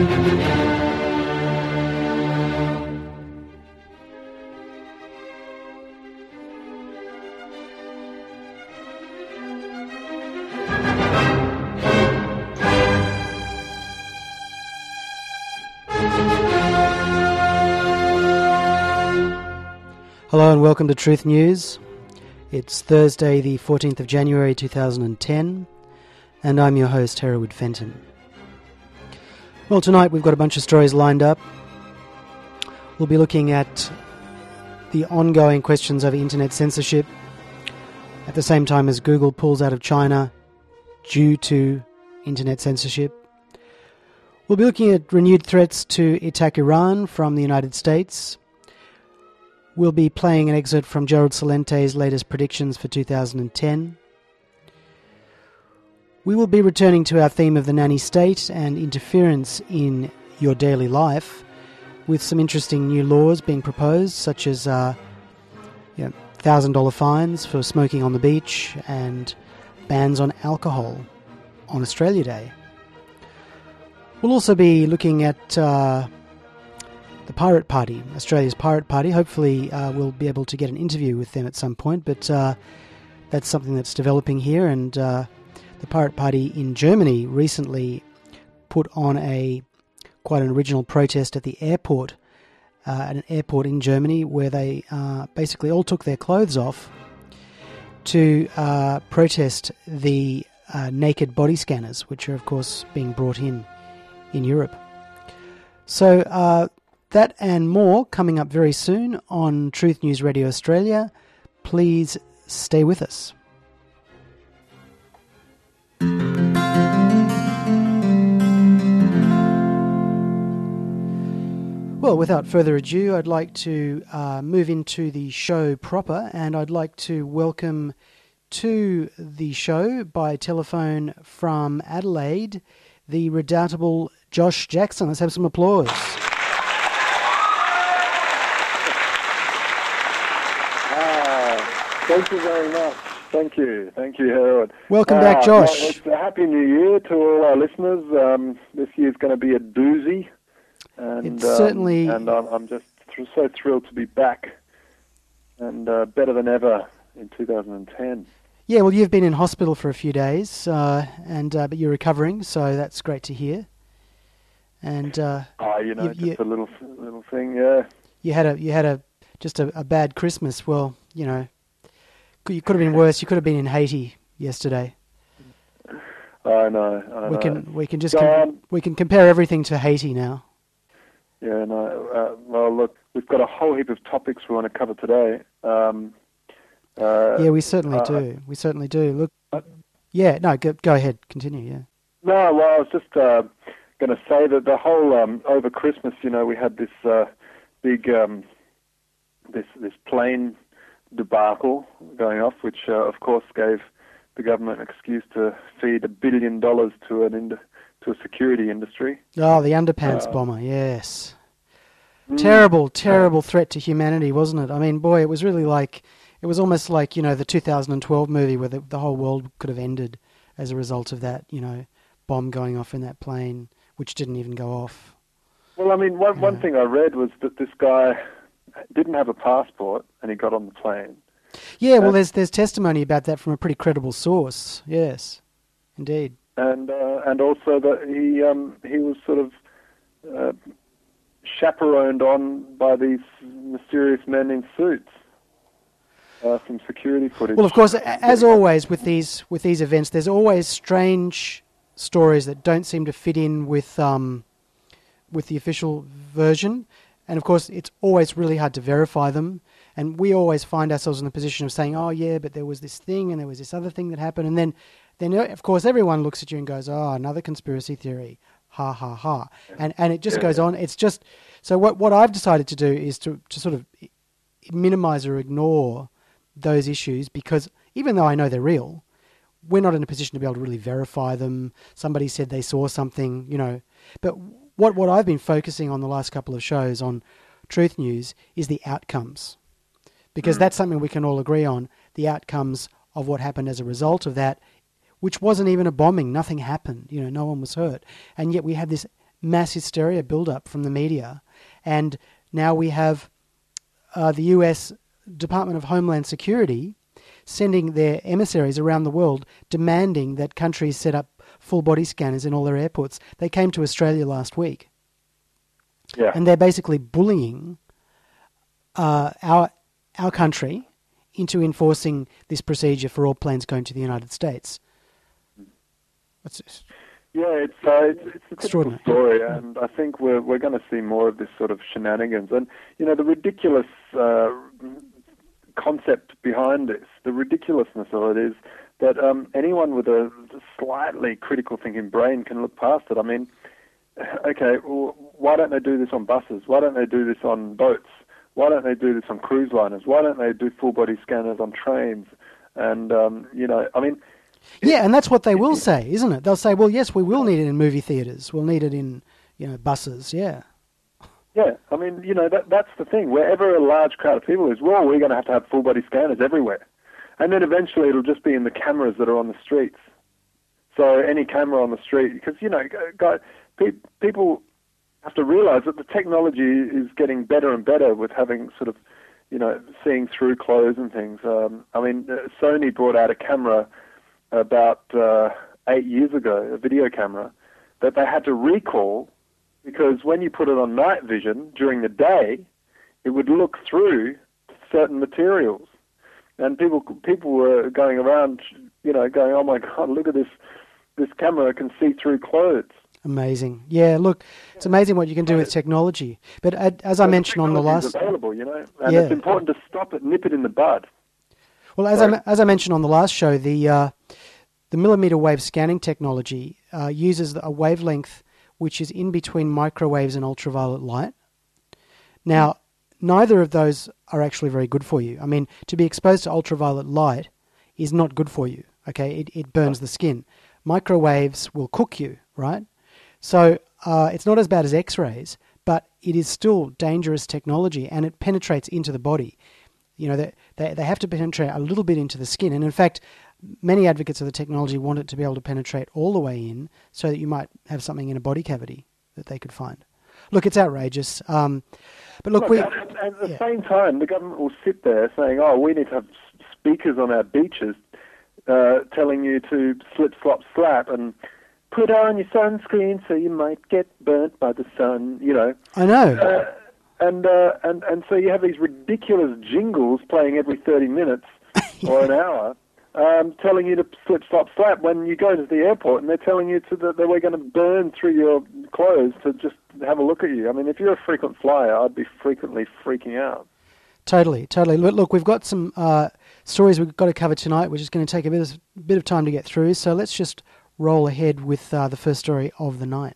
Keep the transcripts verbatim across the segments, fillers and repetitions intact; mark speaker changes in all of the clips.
Speaker 1: Hello and welcome to Truth News. It's Thursday the fourteenth of January two thousand ten and I'm your host Hereward Fenton. Well, tonight we've got a bunch of stories lined up. We'll be looking at the ongoing questions over internet censorship at the same time as Google pulls out of China due to internet censorship. We'll be looking at renewed threats to attack Iran from the United States. We'll be playing an excerpt from Gerald Celente's latest predictions for two thousand ten. We will be returning to our theme of the nanny state and interference in your daily life with some interesting new laws being proposed, such as uh, you know, one thousand dollars fines for smoking on the beach and bans on alcohol on Australia Day. We'll also be looking at Uh, the Pirate Party, Australia's Pirate Party. Hopefully uh, we'll be able to get an interview with them at some point, but uh, that's something that's developing here. And uh, the Pirate Party in Germany recently put on a quite an original protest at the airport, uh, at an airport in Germany, where they uh, basically all took their clothes off to uh, protest the uh, naked body scanners, which are of course being brought in in Europe. So uh, that and more coming up very soon on Truth News Radio Australia. Please stay with us. Well, without further ado, I'd like to uh, move into the show proper, and I'd like to welcome to the show by telephone from Adelaide the redoubtable Josh Jackson. Let's have some applause.
Speaker 2: Thank you very much. Thank you. Thank you, Harold.
Speaker 1: Welcome uh, back, Josh.
Speaker 2: Well, it's a Happy New Year to all our listeners. Um, this year's going to be a doozy. And,
Speaker 1: it's certainly...
Speaker 2: Um, and I'm, I'm just th- so thrilled to be back and uh, better than ever in two thousand ten.
Speaker 1: Yeah, well, you've been in hospital for a few days, uh, and uh, but you're recovering, so that's great to hear. And uh,
Speaker 2: oh, you know,
Speaker 1: you,
Speaker 2: just
Speaker 1: you,
Speaker 2: a little little thing, yeah.
Speaker 1: You had a you had a just a, a bad Christmas. Well, you know. You could have been worse. You could have been in Haiti yesterday.
Speaker 2: I know. I
Speaker 1: we
Speaker 2: know.
Speaker 1: can we can just com- we can compare everything to Haiti now.
Speaker 2: Yeah, no. Uh, well, look, we've got a whole heap of topics we want to cover today. Um, uh,
Speaker 1: yeah, we certainly
Speaker 2: uh,
Speaker 1: do. We certainly do. Look. Uh, yeah. No. Go, go ahead. Continue. Yeah.
Speaker 2: No. Well, I was just uh, going to say that the whole um, over Christmas, you know, we had this uh, big um, this this plane debacle going off, which uh, of course gave the government an excuse to feed a billion dollars to an ind- to a security industry.
Speaker 1: Oh, the underpants uh, bomber, yes. Mm, terrible, terrible uh, threat to humanity, wasn't it? I mean, boy, it was really like, it was almost like, you know, the two thousand twelve movie where the, the whole world could have ended as a result of that, you know, bomb going off in that plane, which didn't even go off.
Speaker 2: Well, I mean, one,
Speaker 1: yeah.
Speaker 2: one thing I read was that this guy didn't have a passport and he got on the plane.
Speaker 1: Yeah, well, there's there's testimony about that from a pretty credible source. Yes, indeed.
Speaker 2: And uh, and also that he um, he was sort of uh, chaperoned on by these mysterious men in suits. Uh, some security footage.
Speaker 1: Well, of course, as always with these with these events, there's always strange stories that don't seem to fit in with um, with the official version. And of course, it's always really hard to verify them. And we always find ourselves in the position of saying, oh, yeah, but there was this thing and there was this other thing that happened. And then, then of course, everyone looks at you and goes, oh, another conspiracy theory. Ha, ha, ha. And and it just yeah. goes on. It's just... So what, what I've decided to do is to, to sort of minimize or ignore those issues because even though I know they're real, we're not in a position to be able to really verify them. Somebody said they saw something, you know. But what, what I've been focusing on the last couple of shows on Truth News is the outcomes. Because mm. that's something we can all agree on, the outcomes of what happened as a result of that, which wasn't even a bombing. Nothing happened. You know, no one was hurt. And yet we had this mass hysteria build-up from the media, and now we have uh, the U S Department of Homeland Security sending their emissaries around the world demanding that countries set up full body scanners in all their airports. They came to Australia last week.
Speaker 2: Yeah.
Speaker 1: And they're basically bullying uh, our our country into enforcing this procedure for all planes going to the United States. It's,
Speaker 2: yeah, it's uh, it's, it's a
Speaker 1: extraordinary
Speaker 2: story, and I think we're we're going to see more of this sort of shenanigans. And you know, the ridiculous uh, concept behind this, the ridiculousness of it, is that um, anyone with a slightly critical thinking brain can look past it. I mean, okay, well, why don't they do this on buses? Why don't they do this on boats? Why don't they do this on cruise liners? Why don't they do full-body scanners on trains? And, um, you know, I mean...
Speaker 1: Yeah, and that's what they will say, isn't it? They'll say, well, yes, we will need it in movie theatres. We'll need it in, you know, buses, yeah.
Speaker 2: Yeah, I mean, you know, that that's the thing. Wherever a large crowd of people is, well, we're going to have to have full-body scanners everywhere. And then eventually it'll just be in the cameras that are on the streets. So any camera on the street, because, you know, guys, pe- people... have to realize that the technology is getting better and better with having sort of, you know, seeing through clothes and things. Um, I mean, uh, Sony brought out a camera about uh, eight years ago, a video camera, that they had to recall because when you put it on night vision during the day, it would look through certain materials. And people people were going around, you know, going, oh my God, look at this, this camera can see through clothes.
Speaker 1: Amazing. Yeah, look, it's amazing what you can do with technology. But as I mentioned on the last...
Speaker 2: available, you know, and
Speaker 1: yeah.
Speaker 2: it's important to stop it, nip it in the bud.
Speaker 1: Well, as I, as I mentioned on the last show, the uh, the millimeter wave scanning technology uh, uses a wavelength which is in between microwaves and ultraviolet light. Now, neither of those are actually very good for you. I mean, to be exposed to ultraviolet light is not good for you, okay? It, it burns the skin. Microwaves will cook you, right? So uh, it's not as bad as X-rays, but it is still dangerous technology, and it penetrates into the body. You know, they, they, they have to penetrate a little bit into the skin. And in fact, many advocates of the technology want it to be able to penetrate all the way in so that you might have something in a body cavity that they could find. Look, it's outrageous. Um, but look,
Speaker 2: look
Speaker 1: we...
Speaker 2: At, at the
Speaker 1: yeah.
Speaker 2: same time, the government will sit there saying, oh, we need to have speakers on our beaches uh, telling you to slip, slop, slap, and... put on your sunscreen so you might get burnt by the sun, you know.
Speaker 1: I know.
Speaker 2: Uh, and, uh, and and so you have these ridiculous jingles playing every thirty minutes yeah. or an hour um, telling you to slip, slop, slap when you go to the airport, and they're telling you to the, that we're going to burn through your clothes to just have a look at you. I mean, if you're a frequent flyer, I'd be frequently freaking out.
Speaker 1: Totally, totally. Look, we've got some uh, stories we've got to cover tonight, which is going to take a bit of, bit of time to get through, so let's just... roll ahead with uh, the first story of the night.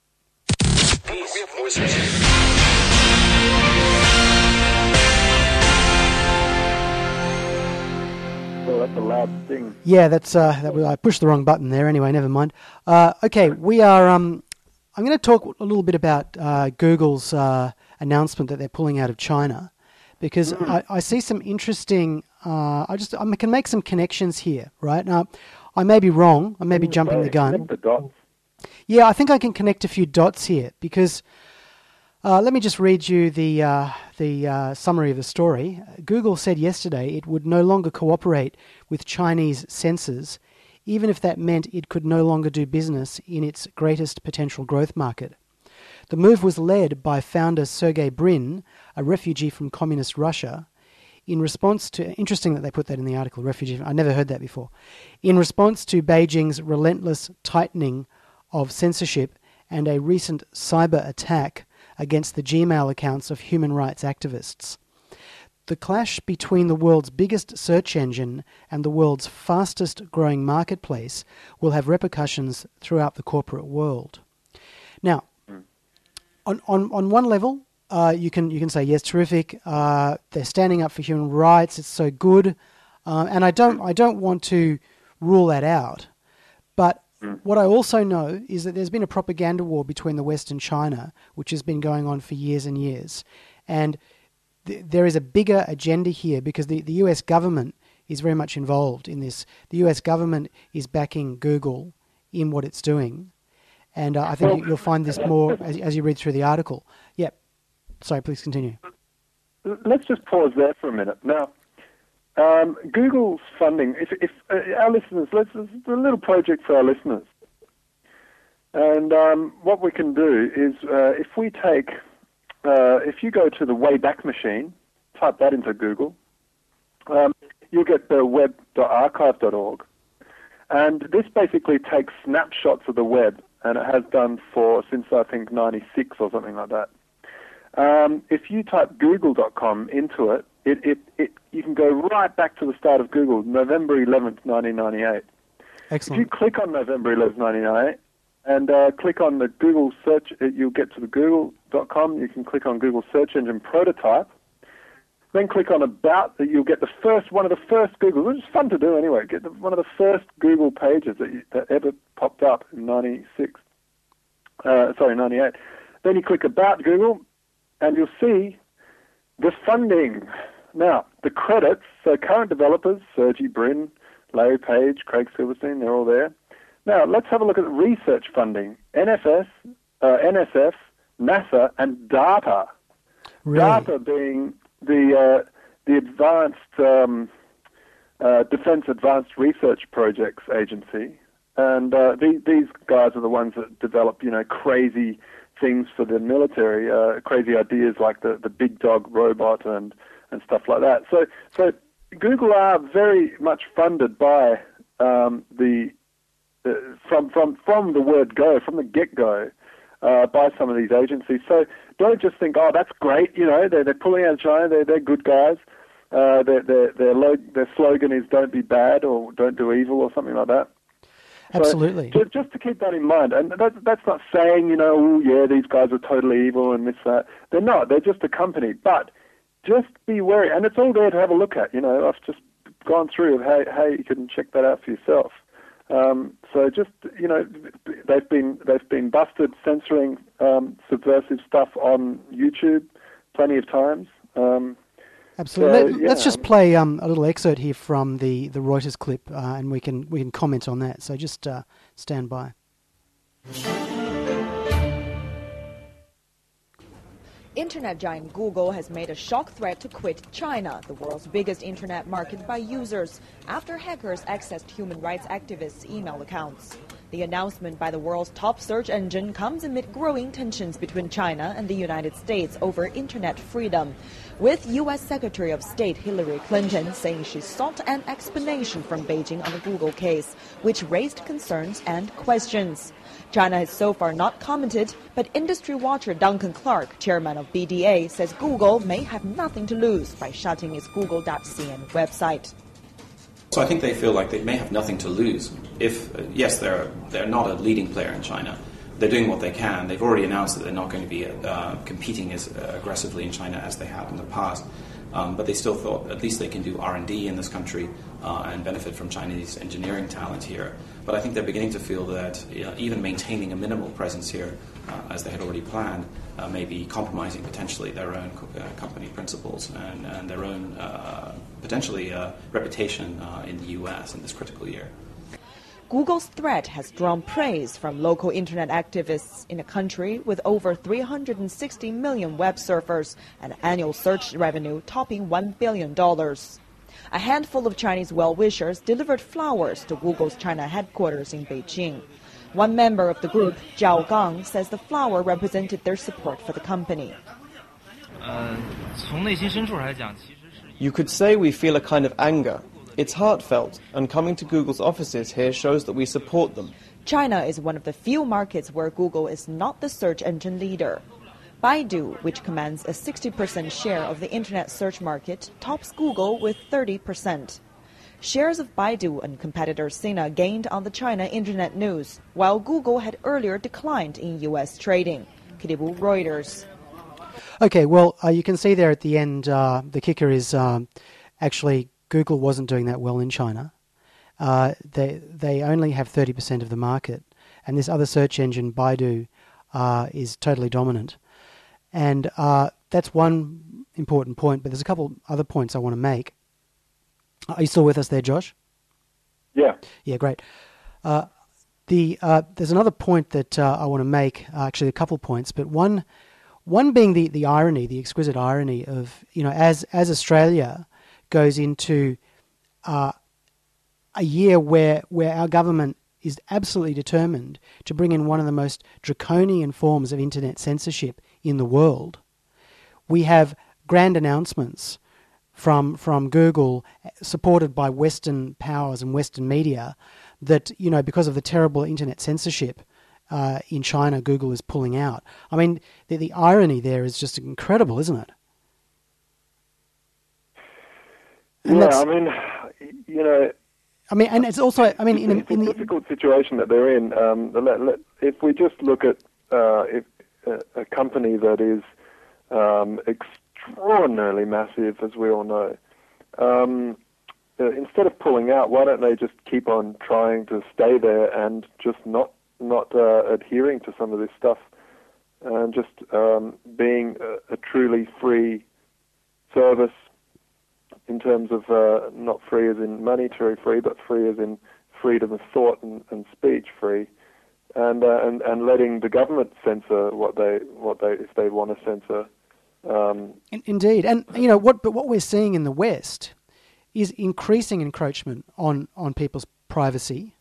Speaker 2: Oh, that's a loud thing.
Speaker 1: Yeah, that's uh, that was, I pushed the wrong button there. Anyway, never mind. Uh, okay, we are. Um, I'm going to talk a little bit about uh, Google's uh, announcement that they're pulling out of China, because mm. I, I see some interesting. Uh, I just I can make some connections here, right? Now, I may be wrong. I may be jumping
Speaker 2: Sorry,
Speaker 1: the gun.
Speaker 2: connect the dots.
Speaker 1: Yeah, I think I can connect a few dots here because. Uh, let me just read you the uh, the uh, summary of the story. Google said yesterday it would no longer cooperate with Chinese sensors, even if that meant it could no longer do business in its greatest potential growth market. The move was led by founder Sergey Brin, a refugee from communist Russia, in response to... Interesting that they put that in the article, refugee. I never heard that before. In response to Beijing's relentless tightening of censorship and a recent cyber attack against the Gmail accounts of human rights activists. The clash between the world's biggest search engine and the world's fastest growing marketplace will have repercussions throughout the corporate world. Now, on on, on one level, uh, you can you can say yes, terrific. Uh, they're standing up for human rights. It's so good, uh, and I don't I don't want to rule that out, but. What I also know is that there's been a propaganda war between the West and China, which has been going on for years and years. And th- there is a bigger agenda here because the, the U S government is very much involved in this. The U S government is backing Google in what it's doing. And uh, I think
Speaker 2: Well,
Speaker 1: you, you'll find this more as, as you read through the article. Yeah. Sorry, please continue.
Speaker 2: Let's just pause there for a minute. Now, um, Google's funding, if, if uh, our listeners, let's, it's a little project for our listeners. And um, what we can do is uh, if we take, uh, if you go to the Wayback Machine, type that into Google, um, you'll get the web dot archive dot org. And this basically takes snapshots of the web, and it has done for since I think ninety-six or something like that. Um, if you type google dot com into it, it, it, it, you can go right back to the start of Google, November eleventh, nineteen ninety-eight.
Speaker 1: Excellent.
Speaker 2: If you click on November eleventh, nineteen ninety-eight, and uh, click on the Google search, you'll get to the google dot com. You can click on Google Search Engine Prototype. Then click on About, that you'll get the first, one of the first Google, which is fun to do anyway, get the, one of the first Google pages that, you, that ever popped up in ninety-six, uh, sorry, ninety-eight. Then you click About Google, and you'll see the funding. Now, the credits, so current developers, Sergey Brin, Larry Page, Craig Silverstein, they're all there. Now, let's have a look at the research funding. N F S, uh, N S F, NASA, and DARPA.
Speaker 1: Really?
Speaker 2: DARPA being the uh, the Advanced um, uh, Defense Advanced Research Projects Agency, and uh, the, these guys are the ones that develop, you know, crazy things for the military, uh, crazy ideas like the, the big dog robot and, and stuff like that. So so Google are very much funded by um, the uh, from from from the word go, from the get go. Uh, by some of these agencies. So don't just think, oh, that's great, you know, they're, they're pulling out of China, they're, they're good guys. Uh, their, their, their, lo- their slogan is don't be bad or don't do evil or something like that.
Speaker 1: Absolutely.
Speaker 2: So just, just to keep that in mind. And that, that's not saying, you know, oh, yeah, these guys are totally evil and this, that. They're not. They're just a company. But just be wary. And it's all there to have a look at. You know, I've just gone through of how, how you can check that out for yourself. Um, so just, you know, they've been they've been busted censoring um, subversive stuff on YouTube plenty of times. Um,
Speaker 1: Absolutely.
Speaker 2: so,
Speaker 1: Let, us
Speaker 2: yeah.
Speaker 1: just play um, a little excerpt here from the, the Reuters clip, uh, and we can we can comment on that. So just uh, stand by.
Speaker 3: Internet giant Google has made a shock threat to quit China, the world's biggest internet market by users, after hackers accessed human rights activists' email accounts. The announcement by the world's top search engine comes amid growing tensions between China and the United States over internet freedom, with U S Secretary of State Hillary Clinton saying she sought an explanation from Beijing on the Google case, which raised concerns and questions. China has so far not commented, but industry watcher Duncan Clark, chairman of B D A, says Google may have nothing to lose by shutting its google dot c n website.
Speaker 4: So I think they feel like they may have nothing to lose. If, uh, yes, they're, they're not a leading player in China. They're doing what they can. They've already announced that they're not going to be uh, competing as uh, aggressively in China as they have in the past. Um, but they still thought at least they can do R and D in this country uh, and benefit from Chinese engineering talent here. But I think they're beginning to feel that you know, even maintaining a minimal presence here, uh, as they had already planned, uh, may be compromising potentially their own co- uh, company principles and, and their own uh, potentially uh, reputation uh, in the U S in this critical year.
Speaker 3: Google's threat has drawn praise from local internet activists in a country with over three hundred sixty million web surfers and annual search revenue topping one billion dollars. A handful of Chinese well-wishers delivered flowers to Google's China headquarters in Beijing. One member of the group, Zhao Gang, says the flower represented their support for the company.
Speaker 5: You could say we feel a kind of anger. It's heartfelt, and coming to Google's offices here shows that we support them.
Speaker 3: China is one of the few markets where Google is not the search engine leader. Baidu, which commands a sixty percent share of the internet search market, tops Google with thirty percent. Shares of Baidu and competitor Sina gained on the China Internet News, while Google had earlier declined in U S trading. Kiribu Reuters.
Speaker 1: Okay, well, uh, you can see there at the end, uh, the kicker is um, actually Google wasn't doing that well in China. Uh, they they only have thirty percent of the market, and this other search engine, Baidu, uh, is totally dominant. And uh, that's one important point, but there's a couple other points I want to make. Are you still with us there, Josh?
Speaker 2: Yeah.
Speaker 1: Yeah, great. Uh, the uh, there's another point that uh, I want to make. Uh, actually, a couple points, but one one being the, the irony, the exquisite irony of, you know, as as Australia goes into uh, a year where where our government is absolutely determined to bring in one of the most draconian forms of internet censorship in the world, we have grand announcements from from Google, supported by Western powers and Western media, that, you know, because of the terrible internet censorship uh, in China, Google is pulling out. I mean, the, the irony there is just incredible, isn't it? And
Speaker 2: yeah, I mean, you know...
Speaker 1: I mean, and it's also, I mean, in,
Speaker 2: it's a,
Speaker 1: in
Speaker 2: it's a
Speaker 1: the
Speaker 2: difficult situation that they're in. Um, let, let, if we just look at uh, if, a, a company that is um, extraordinarily massive, as we all know, um, uh, instead of pulling out, why don't they just keep on trying to stay there and just not not uh, adhering to some of this stuff, and just um, being a, a truly free service, in terms of uh, not free as in monetary free, but free as in freedom of thought and, and speech free, and, uh, and and letting the government censor what they what they if they want to censor. Um,
Speaker 1: in, indeed, and you know what? But what we're seeing in the West is increasing encroachment on, on people's privacy,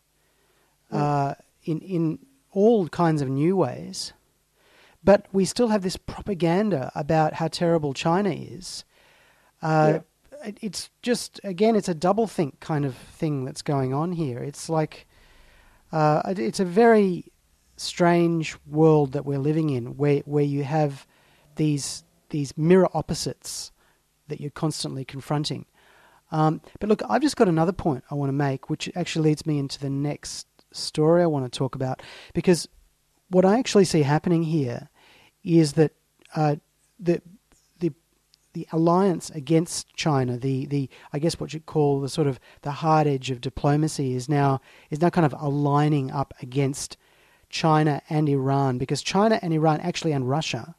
Speaker 1: uh, in in all kinds of new ways. But we still have this propaganda about how terrible China is. Uh,
Speaker 2: yeah.
Speaker 1: It's just, again, it's a doublethink kind of thing that's going on here. It's like, uh, it's a very strange world that we're living in, where where you have these these mirror opposites that you're constantly confronting. Um, but look, I've just got another point I want to make, which actually leads me into the next story I want to talk about, because what I actually see happening here is that uh, the the the alliance against China, the the I guess what you'd call the sort of the hard edge of diplomacy, is now is now kind of aligning up against China and Iran, because China and Iran actually and Russia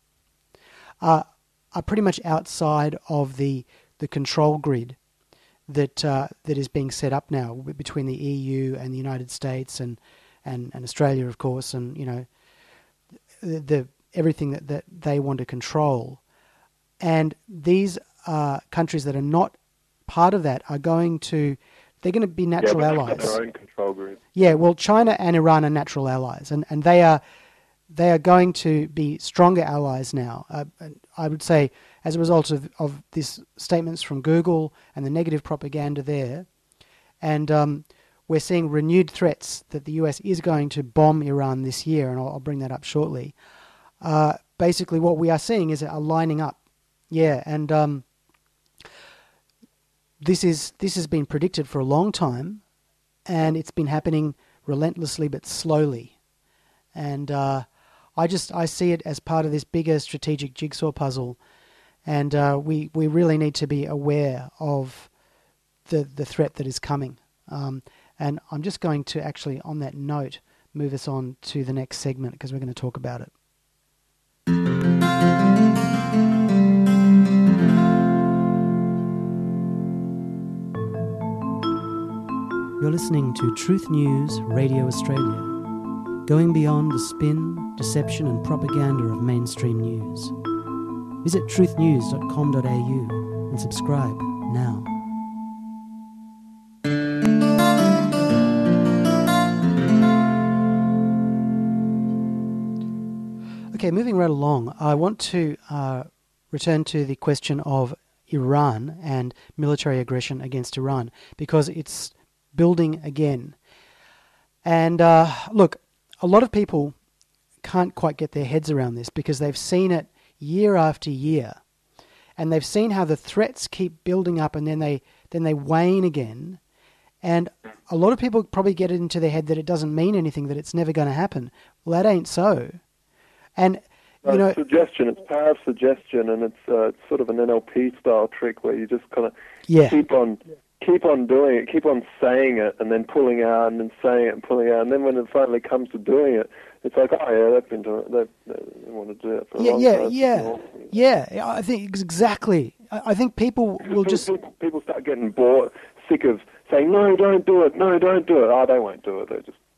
Speaker 1: are are pretty much outside of the the control grid that uh, that is being set up now between the E U and the United States and, and, and Australia, of course, and you know the, the everything that, that they want to control. And these uh, countries that are not part of that are going to they're going to be natural
Speaker 2: yeah,
Speaker 1: allies.
Speaker 2: Their own control grid.
Speaker 1: Yeah, well, China and Iran are natural allies, and, and they are they are going to be stronger allies now. Uh, I would say, as a result of, of these statements from Google and the negative propaganda there, and um, we're seeing renewed threats that the U S is going to bomb Iran this year, and I'll, I'll bring that up shortly. Uh, basically, what we are seeing is a lining up. Yeah, and um, this is this has been predicted for a long time, and it's been happening relentlessly but slowly. And uh, I just I see it as part of this bigger strategic jigsaw puzzle, and uh, we we really need to be aware of the the threat that is coming. Um, and I'm just going to actually, on that note, move us on to the next segment, because we're going to talk about it. You're listening to Truth News Radio Australia, going beyond the spin, deception and propaganda of mainstream news. Visit truth news dot com dot a u and subscribe now. Okay, moving right along, I want to uh, return to the question of Iran and military aggression against Iran, because it's building again. And uh, look, a lot of people can't quite get their heads around this, because they've seen it year after year, and they've seen how the threats keep building up, and then they then they wane again. And a lot of people probably get it into their head that it doesn't mean anything, that it's never going to happen. Well, that ain't so. And you know,
Speaker 2: it's suggestion. It's power of suggestion, and it's uh, it's sort of an N L P style trick where you just kind of
Speaker 1: yeah.
Speaker 2: keep on. Keep on doing it, keep on saying it, and then pulling out, and then saying it and pulling out, and then when it finally comes to doing it, it's like, oh yeah, they've been doing it. They, they want to do it for a
Speaker 1: yeah,
Speaker 2: long
Speaker 1: yeah,
Speaker 2: time.
Speaker 1: yeah, yeah, yeah. I think exactly. I, I think people will
Speaker 2: people,
Speaker 1: just
Speaker 2: people, people start getting bored, sick of saying no, don't do it, no, don't do it. Oh, they won't do it. They just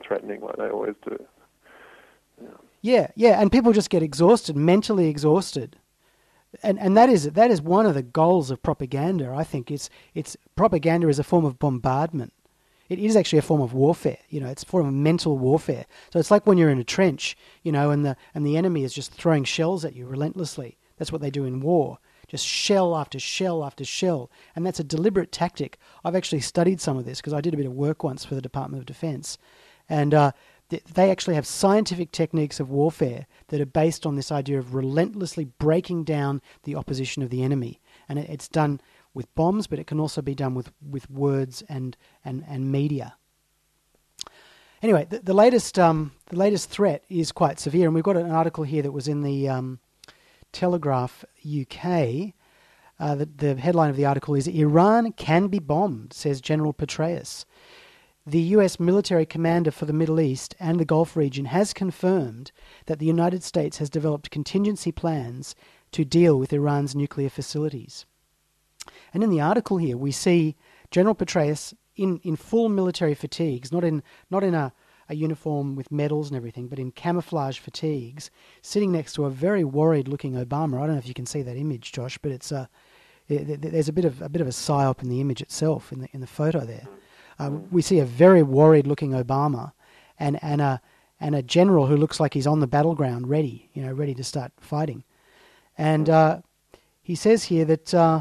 Speaker 2: threatening like they always do.
Speaker 1: Yeah, yeah, yeah. And people just get exhausted, mentally exhausted. And and that is that is one of the goals of propaganda. I think it's it's propaganda is a form of bombardment. It is actually a form of warfare. You know, it's a form of mental warfare. So it's like when you're in a trench, you know, and the and the enemy is just throwing shells at you relentlessly. That's what they do in war. Just shell after shell after shell. And that's a deliberate tactic. I've actually studied some of this because I did a bit of work once for the Department of Defense. And uh, th- they actually have scientific techniques of warfare that are based on this idea of relentlessly breaking down the opposition of the enemy. And it, it's done with bombs, but it can also be done with, with words and, and, and media. Anyway, the, the latest um, the latest threat is quite severe, and we've got an article here that was in the um, Telegraph U K. Uh, the, the headline of the article is "Iran can be bombed," says General Petraeus. The U S military commander for the Middle East and the Gulf region has confirmed that the United States has developed contingency plans to deal with Iran's nuclear facilities. And in the article here, we see General Petraeus in, in full military fatigues, not in not in a, a uniform with medals and everything, but in camouflage fatigues, sitting next to a very worried-looking Obama. I don't know if you can see that image, Josh, but it's a it, there's a bit of a bit of a psyop in the image itself, in the in the photo there. Uh, we see a very worried-looking Obama, and and a and a general who looks like he's on the battleground, ready, you know, ready to start fighting. And uh, he says here that. Uh,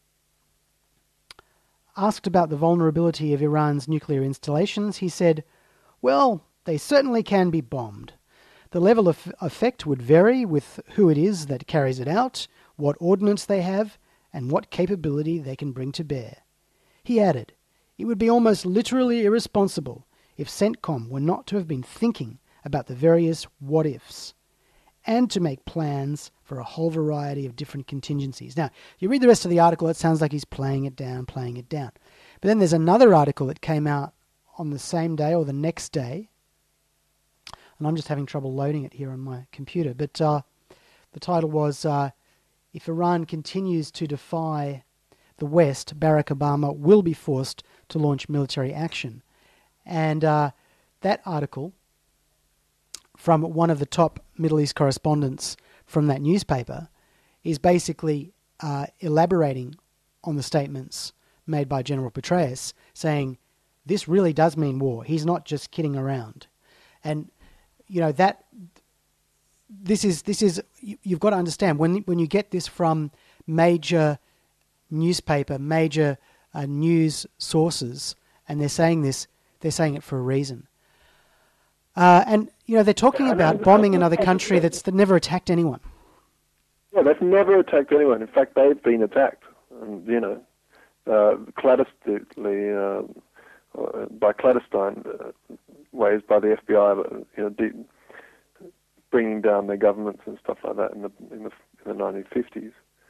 Speaker 1: Asked about the vulnerability of Iran's nuclear installations, he said, "Well, they certainly can be bombed. The level of effect would vary with who it is that carries it out, what ordnance they have, and what capability they can bring to bear." He added, "It would be almost literally irresponsible if CENTCOM were not to have been thinking about the various what-ifs and to make plans for a whole variety of different contingencies." Now, you read the rest of the article, it sounds like he's playing it down, playing it down. But then there's another article that came out on the same day or the next day, and I'm just having trouble loading it here on my computer, but uh, the title was, uh, "If Iran continues to defy the West, Barack Obama will be forced to launch military action." And uh, that article, from one of the top Middle East correspondents from that newspaper, is basically uh, elaborating on the statements made by General Petraeus, saying this really does mean war. He's not just kidding around. And, you know, that this is, this is you've got to understand, when, when you get this from major newspaper, major uh, news sources, and they're saying this, they're saying it for a reason. Uh, and, you know, they're talking about bombing another country that's that never attacked anyone.
Speaker 2: Yeah, they've never attacked anyone. In fact, they've been attacked, and, you know, uh, clandestinely, uh, by clandestine uh, ways by the F B I, but, you know, de- bringing down their governments and stuff like that in the in the, in the nineteen fifties.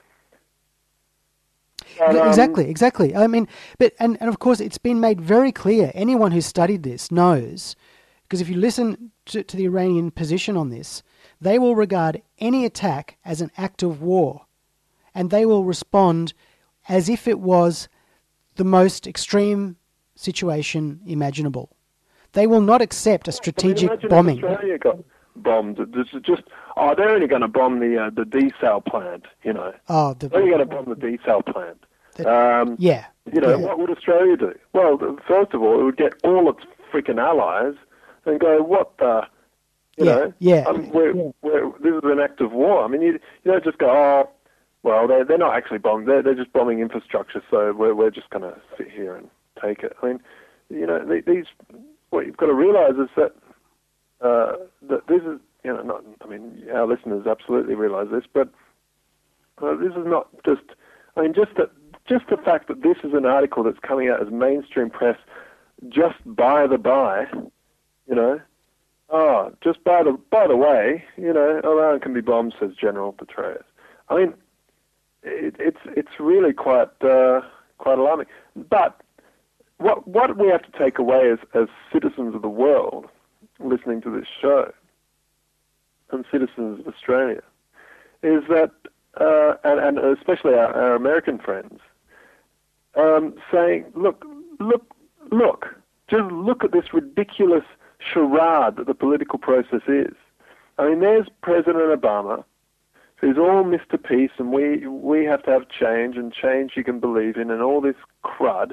Speaker 2: But, um,
Speaker 1: exactly, exactly. I mean, but and, and of course, it's been made very clear. Anyone who's studied this knows, because if you listen to, to the Iranian position on this, they will regard any attack as an act of war, and they will respond as if it was the most extreme situation imaginable. They will not accept a strategic
Speaker 2: I mean,
Speaker 1: bombing.
Speaker 2: If Australia got bombed. This is just oh, they're only going to bomb the uh, the desal plant. You know,
Speaker 1: oh, the,
Speaker 2: they're only going to bomb the desal plant.
Speaker 1: The,
Speaker 2: um,
Speaker 1: yeah.
Speaker 2: You know,
Speaker 1: yeah.
Speaker 2: what would Australia do? Well, first of all, it would get all its freaking allies and go, what the, you
Speaker 1: yeah,
Speaker 2: know,
Speaker 1: yeah.
Speaker 2: um, we're, we're, this is an act of war. I mean, you, you don't just go, oh, well, they're, they're not actually bombing, they're, they're just bombing infrastructure, so we're, we're just going to sit here and take it. I mean, you know, these, what you've got to realize is that, uh, that this is, you know, not, I mean, our listeners absolutely realize this, but uh, this is not just, I mean, just that, just the fact that this is an article that's coming out as mainstream press, just by the by, you know, oh, just by the by the way, you know, Iran can be bombed, says General Petraeus. I mean, it, it's it's really quite uh, quite alarming. But what what we have to take away as as citizens of the world, listening to this show, and citizens of Australia, is that, uh, and, and especially our, our American friends, um, saying, look, look, look, just look at this ridiculous charade that the political process is. I mean, there's President Obama, who's all Mister Peace, and we we have to have change, and change you can believe in, and all this crud.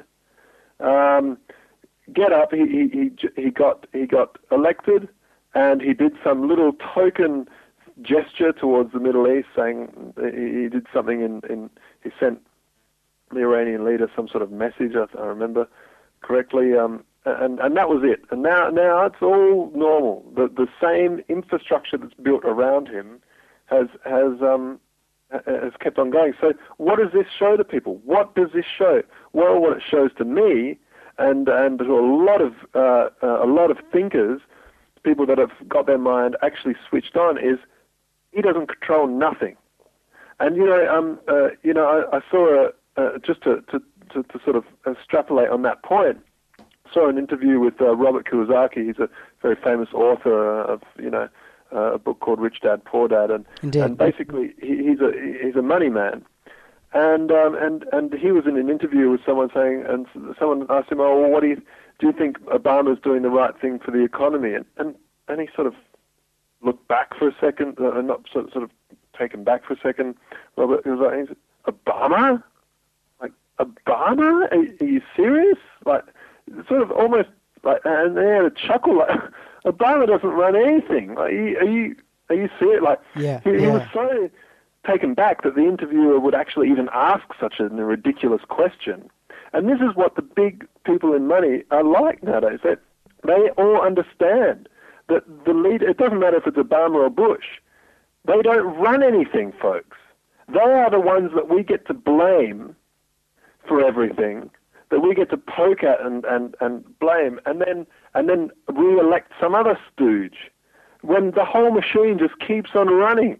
Speaker 2: Um, get up, he, he he he got he got elected, and he did some little token gesture towards the Middle East, saying he, he did something in, in he sent the Iranian leader some sort of message, I, I remember correctly, um, and and that was it. And now now it's all normal. The the same infrastructure that's built around him has has um has kept on going. So what does this show to people? What does this show? Well, what it shows to me, and and to a lot of uh, uh, a lot of thinkers, people that have got their mind actually switched on, is he doesn't control nothing. And you know, um, uh, you know, I, I saw a uh, just to, to to to sort of extrapolate on that point. Saw an interview with uh, Robert Kiyosaki. He's a very famous author of you know. Uh, a book called Rich Dad Poor Dad, and
Speaker 1: Indeed.
Speaker 2: and basically he, he's a he's a money man, and um, and and he was in an interview with someone saying, and someone asked him, oh, well, what do you do you think Obama's doing the right thing for the economy? And and, and he sort of looked back for a second, uh, not sort of, sort of taken back for a second. Robert was like, he said, Obama, like Obama, are, are you serious? Like sort of almost like, and they had a chuckle like. Obama doesn't run anything. Like, are you, are you, are you serious? Like,
Speaker 1: yeah,
Speaker 2: he,
Speaker 1: yeah.
Speaker 2: he was so taken back that the interviewer would actually even ask such a, a ridiculous question. And this is what the big people in money are like nowadays. That they all understand that the leader, it doesn't matter if it's Obama or Bush, they don't run anything, folks. They are the ones that we get to blame for everything, that we get to poke at and, and, and blame, and then and then re-elect some other stooge, when the whole machine just keeps on running.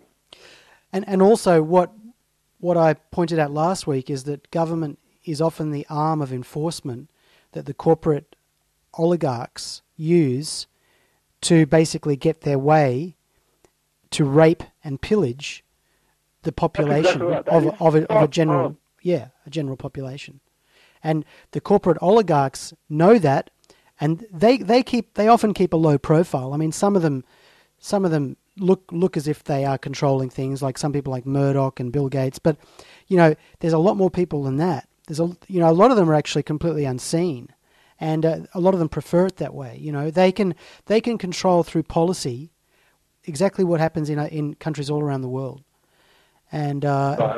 Speaker 1: And and also what what I pointed out last week is that government is often the arm of enforcement that the corporate oligarchs use to basically get their way to rape and pillage the population
Speaker 2: exactly right.
Speaker 1: of,
Speaker 2: is
Speaker 1: of, a, of a general
Speaker 2: on.
Speaker 1: yeah a general population. And the corporate oligarchs know that, and they, they keep they often keep a low profile. I mean, some of them some of them look look as if they are controlling things, like some people like Murdoch and Bill Gates. But you know, there's a lot more people than that. There's a you know a lot of them are actually completely unseen, and uh, a lot of them prefer it that way. You know, they can they can control through policy exactly what happens in in countries all around the world. And uh,
Speaker 2: Right.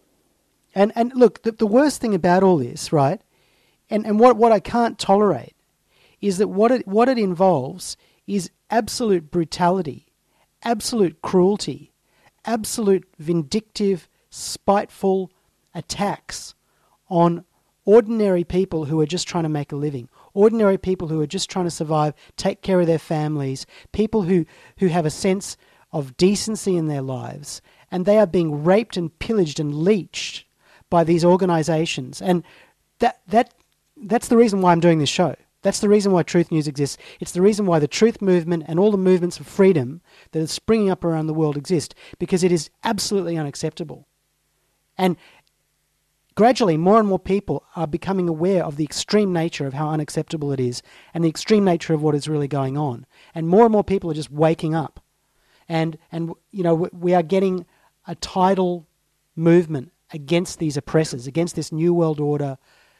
Speaker 1: And and look, the, the worst thing about all this, right, and, and what, what I can't tolerate is that what it what it involves is absolute brutality, absolute cruelty, absolute vindictive, spiteful attacks on ordinary people who are just trying to make a living, ordinary people who are just trying to survive, take care of their families, people who, who have a sense of decency in their lives, and they are being raped and pillaged and leeched by these organizations. And that that that's the reason why I'm doing this show. That's the reason why Truth News exists. It's the reason why the truth movement and all the movements of freedom that are springing up around the world exist, because it is absolutely unacceptable. And gradually, more and more people are becoming aware of the extreme nature of how unacceptable it is and the extreme nature of what is really going on. And more and more people are just waking up. And, and you know, we are getting a tidal movement against these oppressors, against this New World Order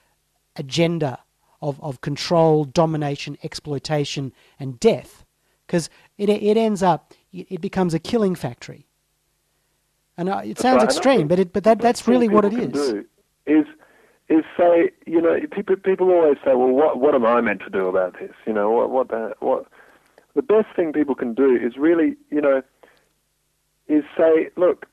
Speaker 1: agenda of, of control, domination, exploitation, and death. Because it it ends up, it becomes a killing factory. And uh, it sounds
Speaker 2: right.
Speaker 1: extreme, but it but that that's really what it is.
Speaker 2: Do is is say, you know, people people always say, well, what what am I meant to do about this? You know, what what the, what the best thing people can do is really, you know, is say, look,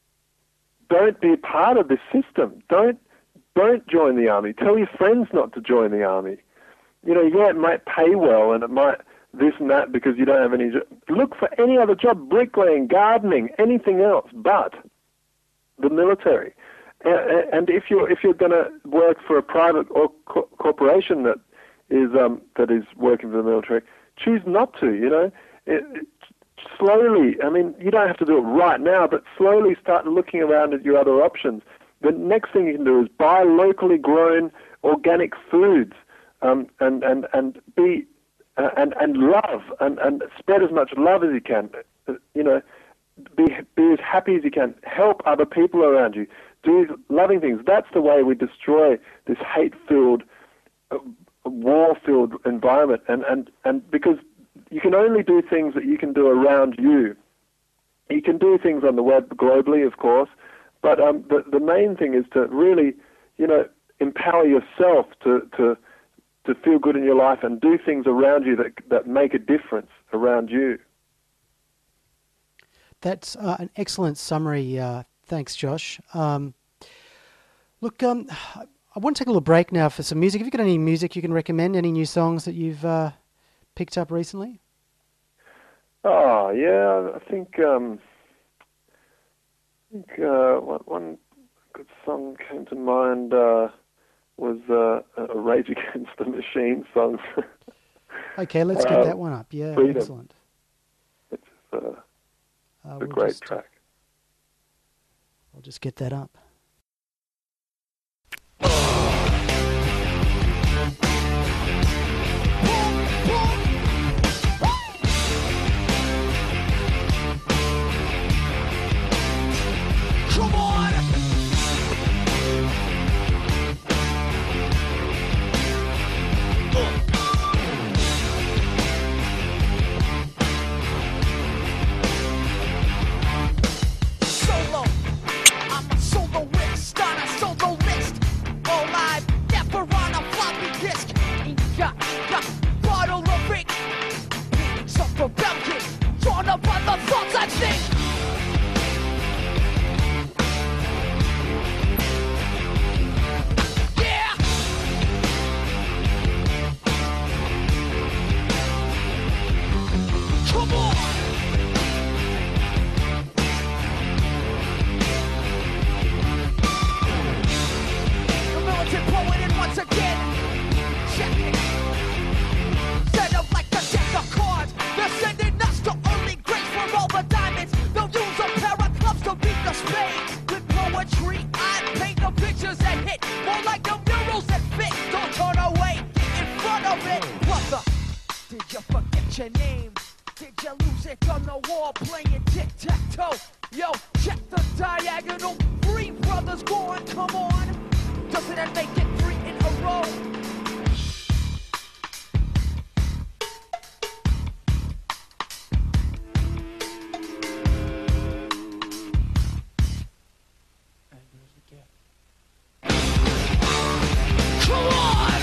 Speaker 2: don't be part of this system. Don't don't join the army. Tell your friends not to join the army. You know, yeah, it might pay well and it might this and that because you don't have any. Look for any other job, bricklaying, gardening, anything else, but the military. And if you're if you're going to work for a private or co- corporation that is um, that is working for the military, choose not to. You know, it, it, slowly. I mean, you don't have to do it right now, but slowly start looking around at your other options. The next thing you can do is buy locally grown organic foods, um, and and and be uh, and and love, and, and spread as much love as you can. Uh, you know, be be as happy as you can. Help other people around you. Do loving things. That's the way we destroy this hate-filled, uh, war-filled environment. And, and and because you can only do things that you can do around you. You can do things on the web globally, of course, but um, the the main thing is to really, you know, empower yourself to to to feel good in your life and do things around you that that make a difference around you.
Speaker 1: That's uh, an excellent summary. Uh, thanks, Josh. Um, look, um, I want to take a little break now for some music. Have you got any music you can recommend? Any new songs that you've uh, picked up recently?
Speaker 2: Oh yeah, I think um, I think uh, one, one good song came to mind. Uh, was uh, a Rage Against the Machine song.
Speaker 1: Okay, let's get uh, that one up. Yeah,
Speaker 2: Freedom.
Speaker 1: Excellent.
Speaker 2: It's uh,
Speaker 1: uh,
Speaker 2: a
Speaker 1: we'll
Speaker 2: great
Speaker 1: just,
Speaker 2: track.
Speaker 1: I'll just get that up.
Speaker 6: Come on! Solo, I'm a soloist on a solo list. All live, never on a floppy disk. Got, got, bottle of ink. Some rebellion, drawn up on the thoughts I think. Come on! The militant poet and once again, check it. Set up like a deck of cards. They're sending us to early grades for all the diamonds. They'll use a pair of clubs to beat the spades. With poetry, I paint the pictures that hit. More like the murals that fit. Don't turn away, get in front of it. Brother, did you forget your name? Did you lose it on the wall playing tic-tac-toe? Yo, check the diagonal. Three brothers gone, come on. Doesn't that make it three in a row? Come on!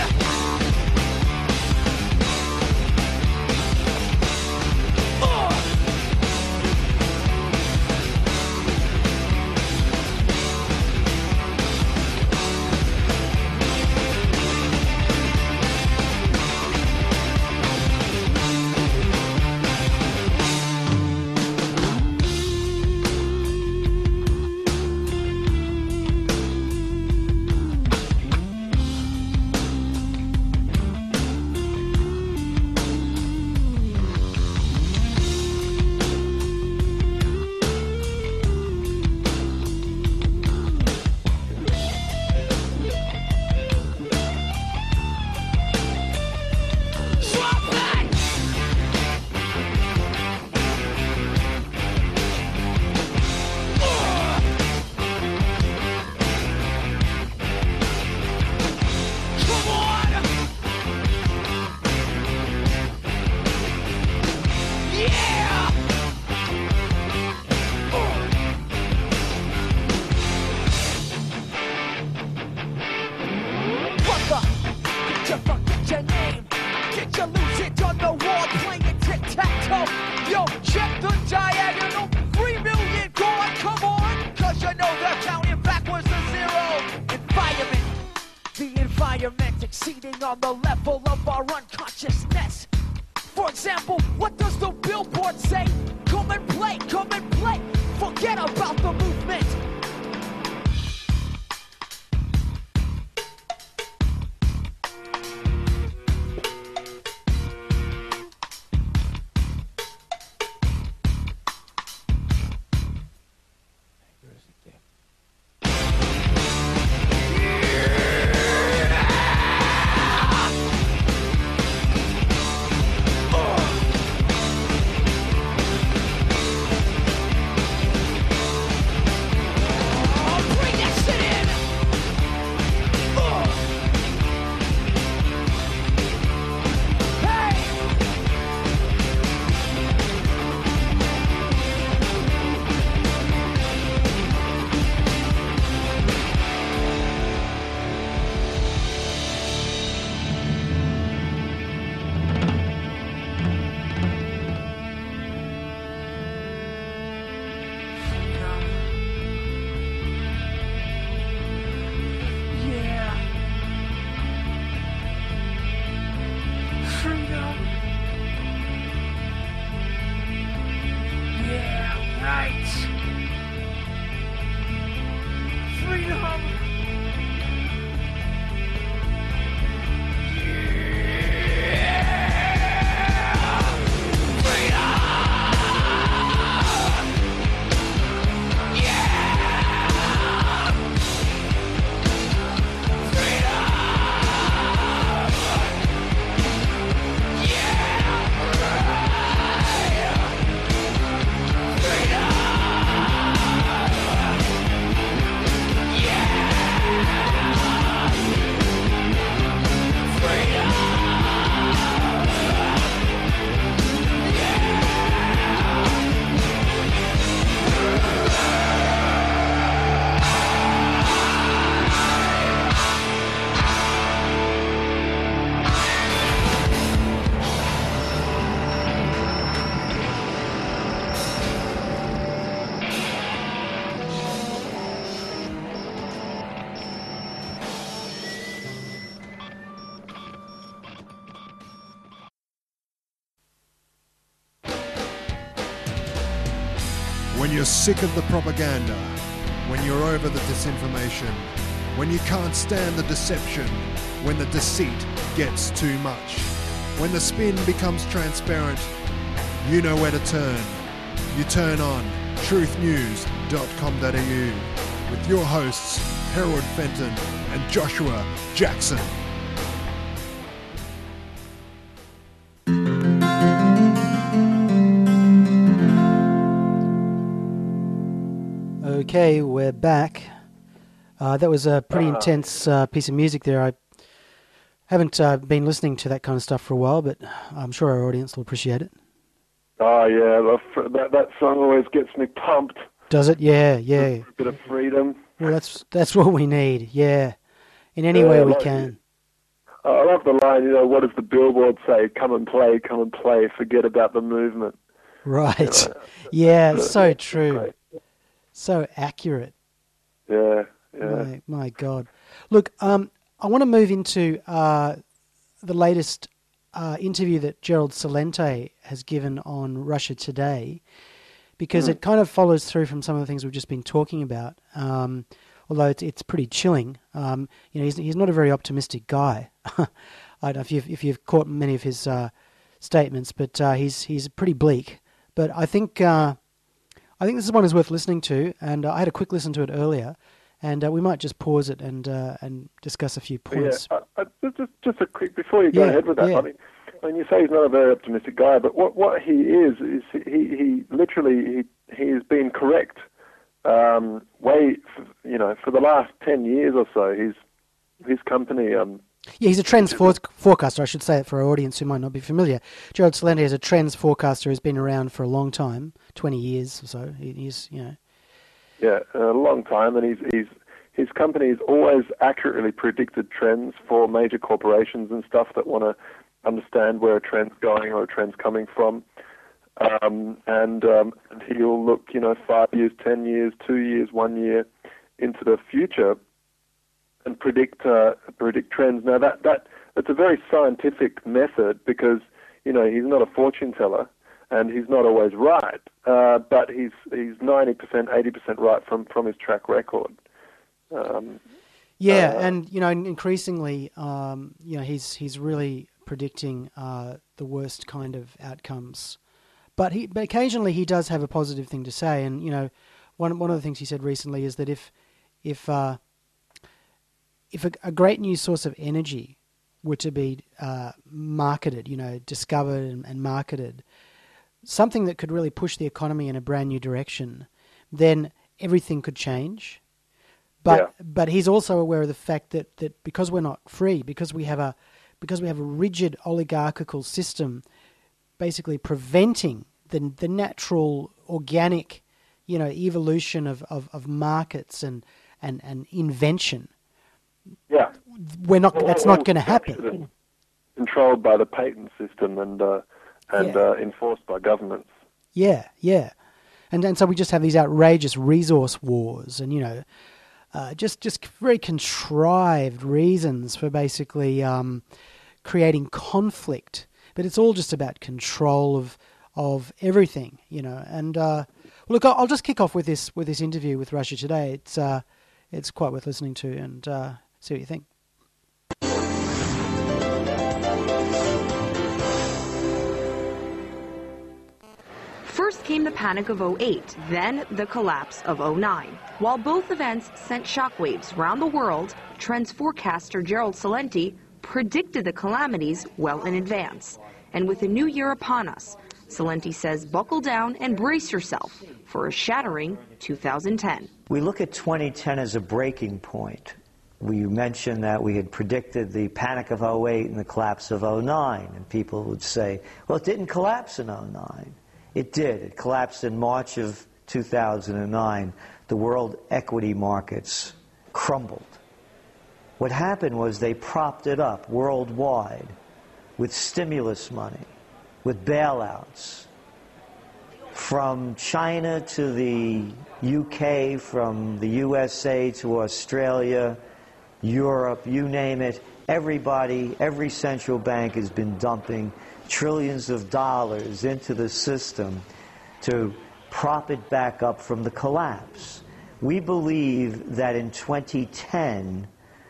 Speaker 6: Exceeding on the level of our unconsciousness. For example, what does the billboard say? Come and play, come and play. Forget about the movement. right. Freedom.
Speaker 7: When you're sick of the propaganda, when you're over the disinformation, when you can't stand the deception, when the deceit gets too much, when the spin becomes transparent, you know where to turn. You turn on truth news dot com dot a u with your hosts Harold Fenton and Joshua Jackson.
Speaker 1: Okay, we're back. Uh, that was a pretty intense uh, piece of music there. I haven't uh, been listening to that kind of stuff for a while, but I'm sure our audience will appreciate it.
Speaker 2: Oh, yeah, that, that song always gets me pumped.
Speaker 1: Does it? Yeah, yeah.
Speaker 2: A bit of freedom.
Speaker 1: Well, that's that's what we need, yeah. In any
Speaker 2: yeah,
Speaker 1: way we
Speaker 2: like,
Speaker 1: can.
Speaker 2: I love the line, you know, what does the billboard say? Come and play, come and play, forget about the movement.
Speaker 1: Right.
Speaker 2: You know,
Speaker 1: yeah, so true.
Speaker 2: Great.
Speaker 1: So accurate.
Speaker 2: Yeah, yeah.
Speaker 1: My, my God. Look, um, I want to move into uh, the latest uh, interview that Gerald Celente has given on Russia Today, because mm. it kind of follows through from some of the things we've just been talking about, um, although it's, it's pretty chilling. Um, you know, he's, he's not a very optimistic guy. I don't know if you've, if you've caught many of his uh, statements, but uh, he's, he's pretty bleak. But I think... Uh, I think this is one is worth listening to, and uh, I had a quick listen to it earlier, and uh, we might just pause it and uh, and discuss a few points.
Speaker 2: Yeah, uh, uh, just just a quick before you go
Speaker 1: yeah,
Speaker 2: ahead with that.
Speaker 1: Yeah.
Speaker 2: I mean, I mean, you say he's not a very optimistic guy, but what what he is is he he literally he he has been correct. Um, way you know for the last ten years or so, his his company. Um,
Speaker 1: Yeah, he's a trends for- forecaster. I should say it for our audience who might not be familiar. Gerald Celente is a trends forecaster who's been around for a long time, twenty years or so. He, he's, you know,
Speaker 2: yeah, a long time, and he's he's his company's always accurately predicted trends for major corporations and stuff that want to understand where a trend's going or a trend's coming from. Um, and, um, and he'll look, you know, five years, ten years, two years, one year into the future and predict uh, predict trends. Now that that that's a very scientific method because you know he's not a fortune teller and he's not always right, uh, but he's he's ninety percent, eighty percent right from, from his track record. Um,
Speaker 1: yeah,
Speaker 2: uh,
Speaker 1: and you know increasingly, um, you know he's he's really predicting uh, the worst kind of outcomes. But he but occasionally he does have a positive thing to say, and you know one one of the things he said recently is that if if uh, If a, a great new source of energy were to be uh, marketed, you know, discovered and, and marketed, something that could really push the economy in a brand new direction, then everything could change. But
Speaker 2: yeah.
Speaker 1: but he's also aware of the fact that, that because we're not free, because we have a because we have a rigid oligarchical system, basically preventing the the natural organic, you know, evolution of, of, of markets and, and, and invention.
Speaker 2: Yeah,
Speaker 1: we're not. That's not going to happen.
Speaker 2: Controlled by the patent system and uh, and
Speaker 1: yeah.
Speaker 2: uh, enforced by governments.
Speaker 1: Yeah, yeah, and and so we just have these outrageous resource wars, and you know, uh, just just very contrived reasons for basically um, creating conflict. But it's all just about control of of everything, you know. And uh, look, I'll just kick off with this with this interview with Russia Today. It's uh, it's quite worth listening to, and uh, see what you think.
Speaker 8: First came the panic of oh eight, then the collapse of oh nine. While both events sent shockwaves around the world, trends forecaster Gerald Celente predicted the calamities well in advance. And with the new year upon us, Celente says buckle down and brace yourself for a shattering two thousand ten.
Speaker 9: We look at twenty ten as a breaking point. We mentioned that we had predicted the panic of oh eight and the collapse of oh nine, and people would say, well, it didn't collapse in oh nine. It did. It collapsed in March of two thousand nine. The world equity markets crumbled. What happened was they propped it up worldwide with stimulus money, with bailouts. From China to the U K, from the U S A to Australia, Europe, you name it, everybody, every central bank has been dumping trillions of dollars into the system to prop it back up from the collapse. We believe that in twenty ten,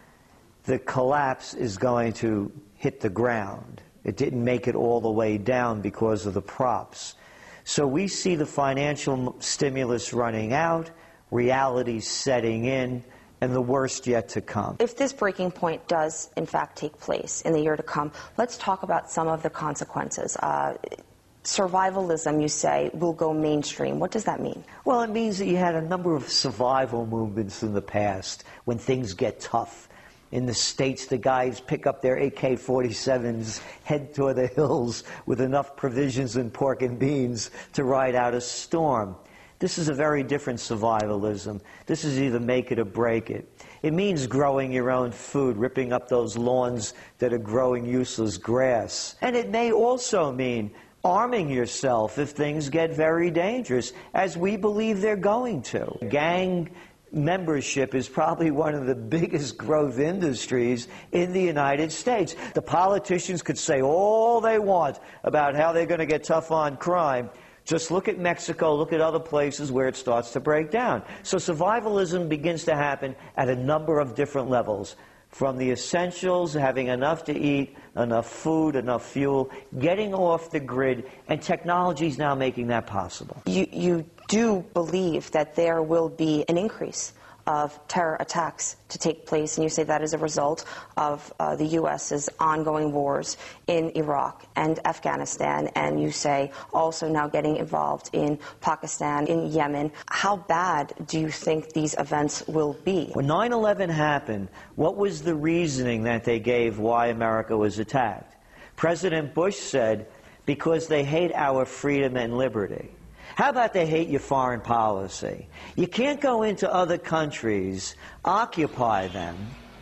Speaker 9: the collapse is going to hit the ground. It didn't make it all the way down because of the props. So we see the financial stimulus running out, reality setting in, and the worst yet to come.
Speaker 8: If this breaking point does, in fact, take place in the year to come, let's talk about some of the consequences. Uh, survivalism, you say, will go mainstream. What does that mean?
Speaker 9: Well, it means that you had a number of survival movements in the past when things get tough. In the States, the guys pick up their A K forty-sevens, head toward the hills with enough provisions and pork and beans to ride out a storm. This is a very different survivalism. This is either make it or break it. It means growing your own food, ripping up those lawns that are growing useless grass. And it may also mean arming yourself if things get very dangerous, as we believe they're going to. Gang membership is probably one of the biggest growth industries in the United States. The politicians could say all they want about how they're going to get tough on crime. Just look at Mexico, look at other places where it starts to break down. So survivalism begins to happen at a number of different levels. From the essentials, having enough to eat, enough food, enough fuel, getting off the grid, and technology is now making that possible.
Speaker 8: You, you do believe that there will be an increase of terror attacks to take place, and you say that is a result of uh, the U S's ongoing wars in Iraq and Afghanistan, and you say also now getting involved in Pakistan, in Yemen. How bad do you think these events will be?
Speaker 9: When nine eleven happened, what was the reasoning that they gave why America was attacked? President Bush said, because they hate our freedom and liberty. How about they hate your foreign policy? You can't go into other countries, occupy them,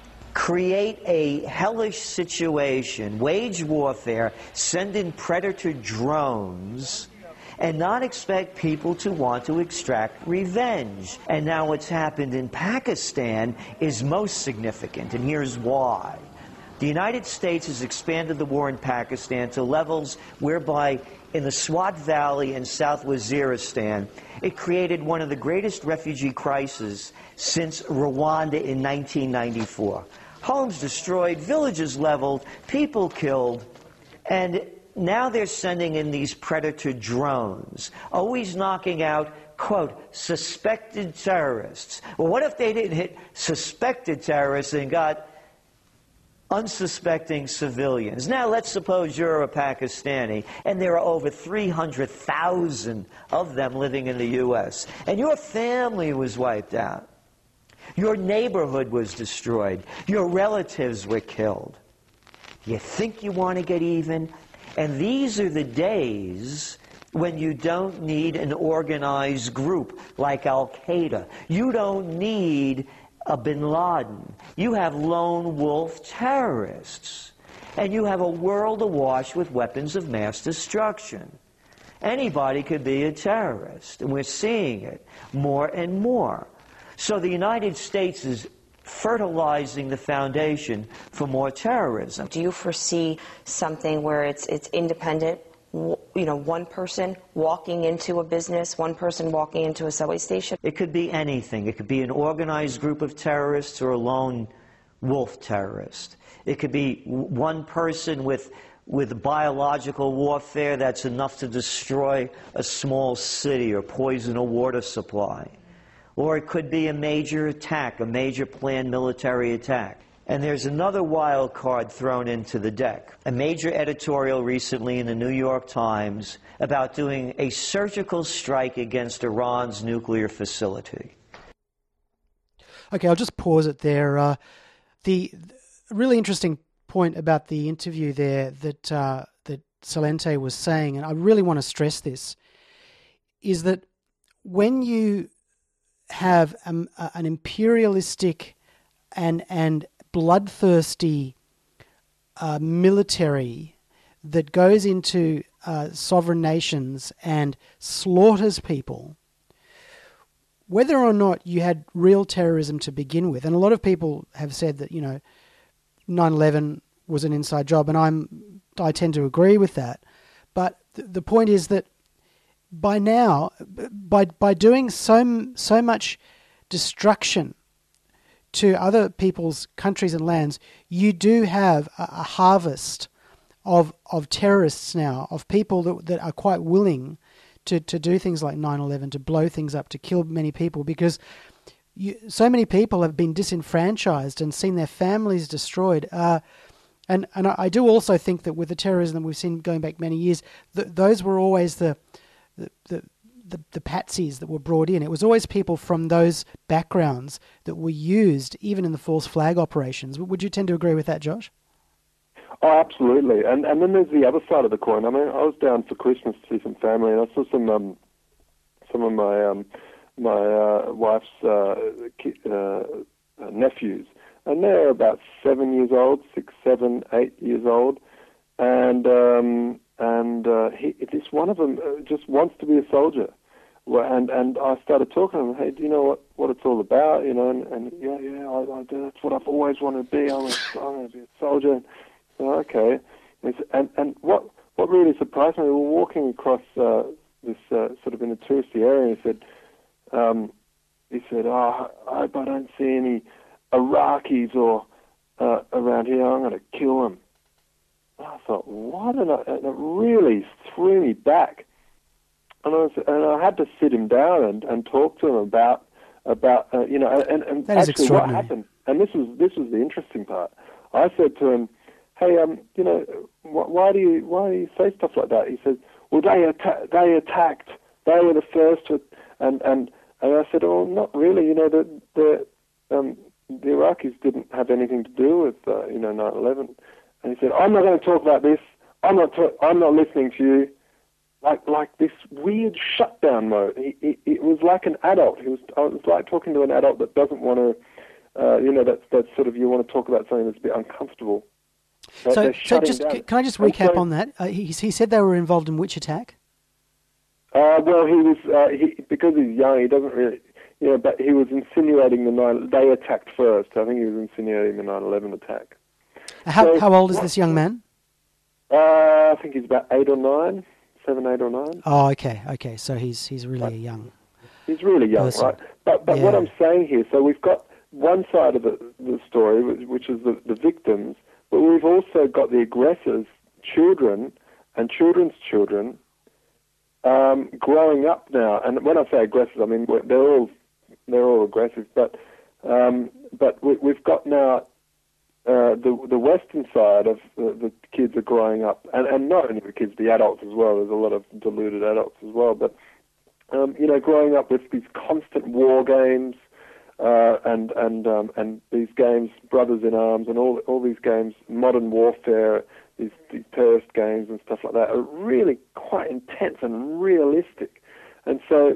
Speaker 9: create a hellish situation, wage warfare, send in predator drones, and not expect people to want to extract revenge. And now what's happened in Pakistan is most significant, and here's why. The United States has expanded the war in Pakistan to levels whereby in the Swat Valley in South Waziristan, it created one of the greatest refugee crises since Rwanda in nineteen ninety-four. Homes destroyed, villages leveled, people killed, and now they're sending in these predator drones, always knocking out, quote, suspected terrorists. Well, what if they didn't hit suspected terrorists and got unsuspecting civilians? Now, let's suppose you're a Pakistani, and there are over three hundred thousand of them living in the U S, and your family was wiped out. Your neighborhood was destroyed. Your relatives were killed. You think you want to get even? And these are the days when you don't need an organized group like Al-Qaeda. You don't need a bin Laden. You have lone wolf terrorists. And you have a world awash with weapons of mass destruction. Anybody could be a terrorist, and we're seeing it more and more. So the United States is fertilizing the foundation for more terrorism.
Speaker 8: Do you foresee something where it's, it's independent you know, one person walking into a business, one person walking into a subway station?
Speaker 9: It could be anything. It could be an organized group of terrorists or a lone wolf terrorist. It could be one person with, with biological warfare that's enough to destroy a small city or poison a water supply. Or it could be a major attack, a major planned military attack. And there's another wild card thrown into the deck. A major editorial recently in the New York Times about doing a surgical strike against Iran's nuclear facility.
Speaker 1: Okay, I'll just pause it there. Uh, the, the really interesting point about the interview there that uh, that Celente was saying, and I really want to stress this, is that when you have um, an imperialistic and and bloodthirsty uh, military that goes into uh, sovereign nations and slaughters people, whether or not you had real terrorism to begin with, and a lot of people have said that, you know, nine eleven was an inside job, and I'm I tend to agree with that. But th- the point is that by now, by by doing so so much destruction to other people's countries and lands, you do have a, a harvest of of terrorists now, of people that that are quite willing to, to do things like nine eleven, to blow things up, to kill many people, because you, so many people have been disenfranchised and seen their families destroyed. Uh, and and I, I do also think that with the terrorism that we've seen going back many years, th- those were always the the, the The, the patsies that were brought in. It was always people from those backgrounds that were used, even in the false flag operations. Would you tend to agree with that, Josh?
Speaker 2: Oh, absolutely. And and then there's the other side of the coin. I mean, I was down for Christmas to see some family, and I saw some um, some of my um, my uh, wife's uh, uh, nephews, and they're about seven years old, six, seven, eight years old, and um, and uh, he, this one of them just wants to be a soldier. And and I started talking to him. Hey, do you know what, what it's all about? You know, and, and yeah, yeah, I, I, that's what I've always wanted to be. I'm, a, I'm going to be a soldier. And, oh, okay. And, and and what what really surprised me, we were walking across uh, this uh, sort of in a touristy area. And he said, um, he said, oh, I hope I don't see any Iraqis or uh, around here. I'm going to kill them. And I thought, what? And, I, and it really threw me back. And I, was, and I had to sit him down and, and talk to him about about uh, you know and, and
Speaker 1: that is
Speaker 2: actually what happened. And this was this was the interesting part. I said to him, "Hey, um, you know, wh- why do you why do you say stuff like that?" He said, "Well, they atta- they attacked. They were the first to," and and and I said, "Oh, not really. You know, the the um, the Iraqis didn't have anything to do with uh, you know nine eleven." And he said, "I'm not going to talk about this. I'm not ta- I'm not listening to you." Like like this weird shutdown mode. He, he, it was like an adult. He was. It was like talking to an adult that doesn't want to, uh, you know, that's that's sort of you want to talk about something that's a bit uncomfortable. They're,
Speaker 1: so
Speaker 2: they're
Speaker 1: so just
Speaker 2: down.
Speaker 1: can I just recap on that? Uh, he he said they were involved in which attack?
Speaker 2: Uh, well, he was uh, he because he's young. He doesn't really, you know, but he was insinuating the nine. They attacked first. I think he was insinuating the nine eleven attack.
Speaker 1: How
Speaker 2: so,
Speaker 1: how old is
Speaker 2: what,
Speaker 1: this young man?
Speaker 2: Uh, I think he's about eight or nine. Seven, eight, or nine.
Speaker 1: Oh, okay, okay. So he's he's really
Speaker 2: right.
Speaker 1: young.
Speaker 2: He's really young,
Speaker 1: person.
Speaker 2: right? But but
Speaker 1: yeah.
Speaker 2: what I'm saying here, so we've got one side of the, the story, which, which is the, the victims, but we've also got the aggressors, children, and children's children, um, growing up now. And when I say aggressors, I mean they're all they're all aggressive, but um, but we, we've got now. Uh, the the western side of the, the kids are growing up, and, and not only the kids, the adults as well. There's a lot of deluded adults as well, but um, you know, growing up with these constant war games, uh, and and um, and these games, Brothers in Arms, and all all these games, modern warfare, these, these terrorist games and stuff like that, are really quite intense and realistic, and so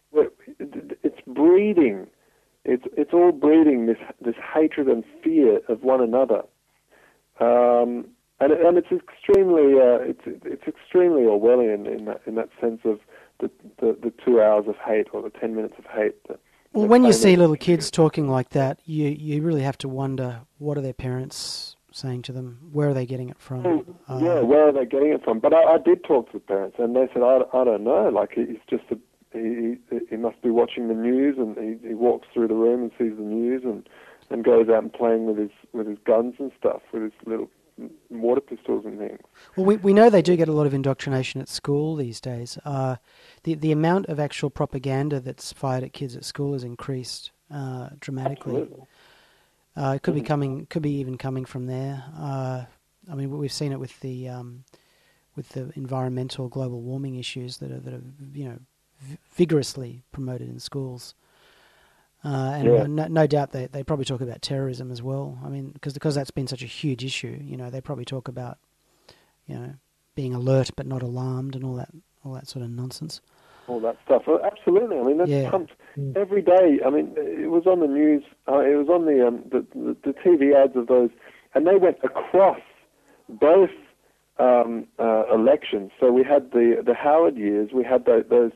Speaker 2: it's breeding. It's it's all breeding this this hatred and fear of one another, um, and and it's extremely uh, it's it's extremely Orwellian in that in that sense of the, the, the two hours of hate or the ten minutes of hate. That,
Speaker 1: well, when you see little kids talking like that, you you really have to wonder, what are their parents saying to them? Where are they getting it from?
Speaker 2: Uh, yeah, where are they getting it from? But I, I did talk to the parents, and they said, I, I don't know. Like, he's just a, he, he must be watching the news, and he, he walks through the room and sees the news, and, and goes out and playing with his with his guns and stuff, with his little water pistols and things.
Speaker 1: Well, we we know they do get a lot of indoctrination at school these days. Uh, the the amount of actual propaganda that's fired at kids at school has increased uh, dramatically.
Speaker 2: Absolutely.
Speaker 1: Uh, it could be coming, could be even coming from there. Uh, I mean, we've seen it with the um, with the environmental global warming issues that are that are you know v- vigorously promoted in schools. Uh, and
Speaker 2: Yeah.
Speaker 1: no, no doubt they, they probably talk about terrorism as well. I mean, because because that's been such a huge issue. You know, they probably talk about, you know, being alert but not alarmed and all that all that sort of nonsense.
Speaker 2: All that stuff. Well, absolutely. I mean, that's
Speaker 1: Yeah.
Speaker 2: pumped every day. I mean, it was on the news. Uh, it was on the, um, the, the the T V ads of those, and they went across both um, uh, elections. So we had the the Howard years. We had those, those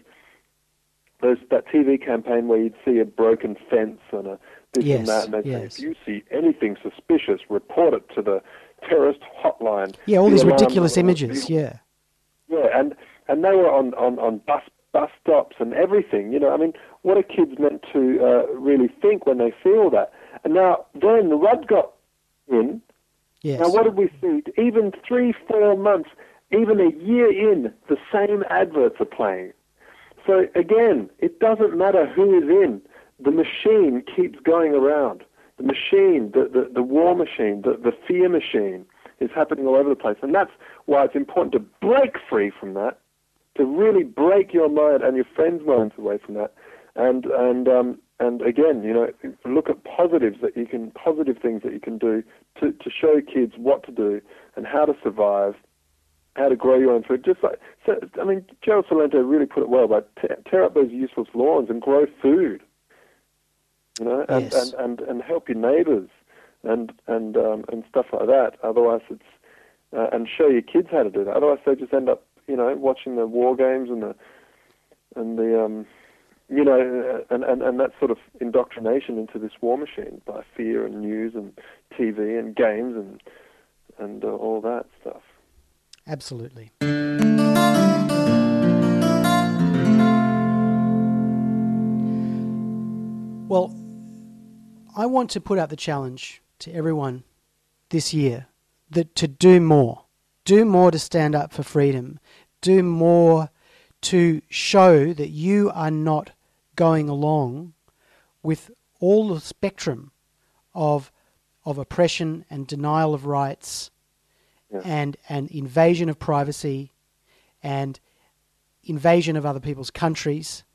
Speaker 2: those that T V campaign where you'd see a broken fence and a this
Speaker 1: Yes,
Speaker 2: and that, and they'd
Speaker 1: yes.
Speaker 2: say, if you see anything suspicious, report it to the terrorist hotline.
Speaker 1: Yeah, all
Speaker 2: The
Speaker 1: these
Speaker 2: alarm-
Speaker 1: ridiculous images. Yeah.
Speaker 2: Yeah, and and they were on on on bus bus stops and everything. You know, I mean, what are kids meant to uh, really think when they see all that? And now then the Rudd got in.
Speaker 1: Yes.
Speaker 2: Now what did we see? Even three, four months, even a year in, the same adverts are playing. So again, it doesn't matter who is in. The machine keeps going around. The machine, the, the, the war machine, the, the fear machine is happening all over the place. And that's why it's important to break free from that, to really break your mind and your friends' minds away from that. And and um, and again, you know, look at positives that you can, positive things that you can do to, to show kids what to do and how to survive, how to grow your own food. Just like, so, I mean, Gerald Celente really put it well, by tear, tear up those useless lawns and grow food. You know, and,
Speaker 1: Yes.
Speaker 2: and, and, and help your neighbours and and um, and stuff like that. Otherwise, it's uh, and show your kids how to do that. Otherwise, they just end up, you know, watching the war games and the and the um, you know, and, and, and that sort of indoctrination into this war machine by fear and news and T V and games and and uh, all that stuff.
Speaker 1: Absolutely. Well, I want to put out the challenge to everyone this year that to do more. Do more to stand up for freedom. Do more to show that you are not going along with all the spectrum of of oppression and denial of rights
Speaker 2: Yeah.
Speaker 1: and, and invasion of privacy and invasion of other people's countries.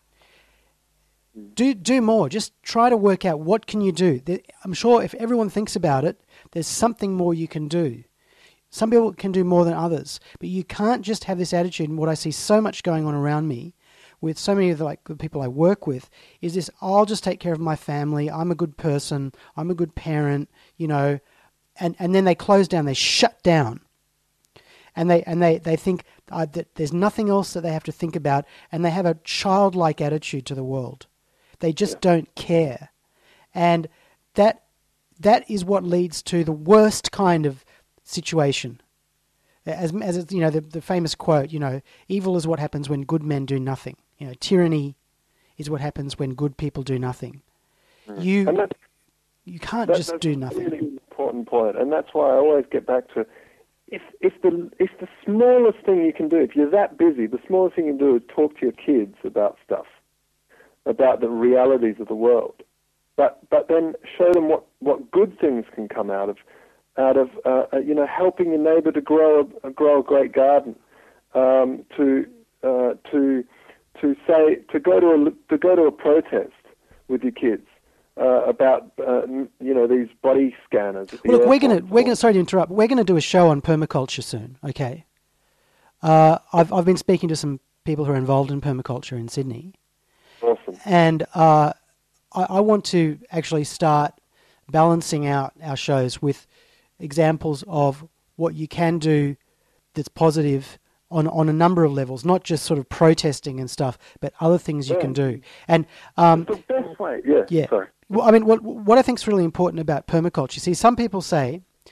Speaker 1: Do do more. Just try to work out what can you do. There- I'm sure if everyone thinks about it, there's something more you can do. Some people can do more than others, but you can't just have this attitude. And what I see so much going on around me, with so many of the, like the people I work with, is this: I'll just take care of my family. I'm a good person. I'm a good parent. You know, and and then they close down. They shut down, and they and they they think uh, that there's nothing else that they have to think about, and they have a childlike attitude to the world. They just
Speaker 2: Yeah.
Speaker 1: don't care, and that that is what leads to the worst kind of situation. As as it's, you know, the the famous quote, you know, evil is what happens when good men do nothing. You know, tyranny is what happens when good people do nothing. You
Speaker 2: And that's,
Speaker 1: you can't
Speaker 2: that,
Speaker 1: just
Speaker 2: that's
Speaker 1: do
Speaker 2: a
Speaker 1: nothing.
Speaker 2: really important point, and that's why I always get back to if if the if the smallest thing you can do, if you're that busy, the smallest thing you can do is talk to your kids about stuff, about the realities of the world. But but then show them what, what good things can come out of out of uh, you know, helping your neighbour to grow a, grow a great garden, um, to uh, to to say to go to a to go to a protest with your kids uh, about uh, you know, these body scanners. at the
Speaker 1: Well, look, we're gonna
Speaker 2: airport.
Speaker 1: we're gonna sorry to interrupt. We're gonna do a show on permaculture soon. Okay. Uh, I've I've been speaking to some people who are involved in permaculture in Sydney,
Speaker 2: Awesome.
Speaker 1: and uh, I, I want to actually start balancing out our shows with examples of what you can do that's positive on, on a number of levels, not just sort of protesting and stuff, but other things you
Speaker 2: Yeah.
Speaker 1: can do. And um,
Speaker 2: The best way, yeah.
Speaker 1: yeah,
Speaker 2: Sorry.
Speaker 1: well, I mean, what what I think is really important about permaculture. See, some people say,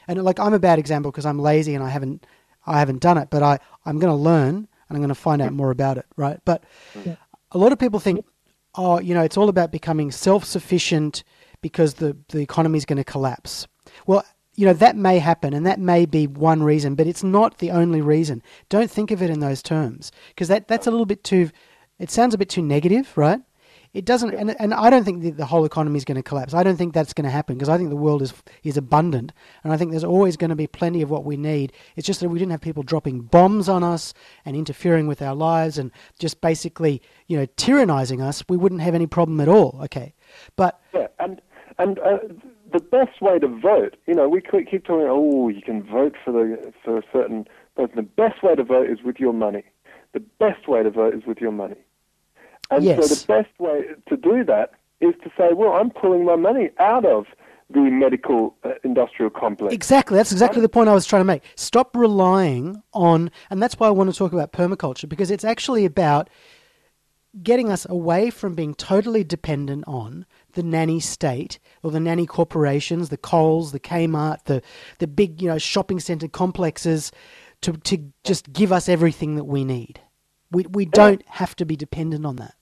Speaker 1: and like I'm a bad example because I'm lazy and I haven't I haven't done it, but I I'm going to learn and I'm going to find out more about it, right? But yeah. a lot of people think, oh, you know, it's all about becoming self-sufficient because the the economy is going to collapse. Well, you know, that may happen and that may be one reason, but it's not the only reason. Don't think of it in those terms because that, that's a little bit too, it sounds a bit too negative, right? It doesn't, and, and I don't think the, the whole economy is going to collapse. I don't think that's going to happen because I think the world is is abundant and I think there's always going to be plenty of what we need. It's just that we didn't have people dropping bombs on us and interfering with our lives and just basically, you know, tyrannizing us. We wouldn't have any problem at all, okay? But...
Speaker 2: Yeah, and... and uh, the best way to vote, you know, we keep talking, oh, you can vote for the for a certain person. The best way to vote is with your money. The best way to vote is with your money. And
Speaker 1: yes.
Speaker 2: so the best way to do that is to say, well, I'm pulling my money out of the medical uh, industrial complex.
Speaker 1: Exactly. That's exactly the point I was trying to make. Stop relying on, and that's why I want to talk about permaculture, because it's actually about getting us away from being totally dependent on the nanny state or the nanny corporations, the Coles, the Kmart, the the big, you know, shopping centre complexes to to just give us everything that we need. We we yeah. don't have to be dependent on that.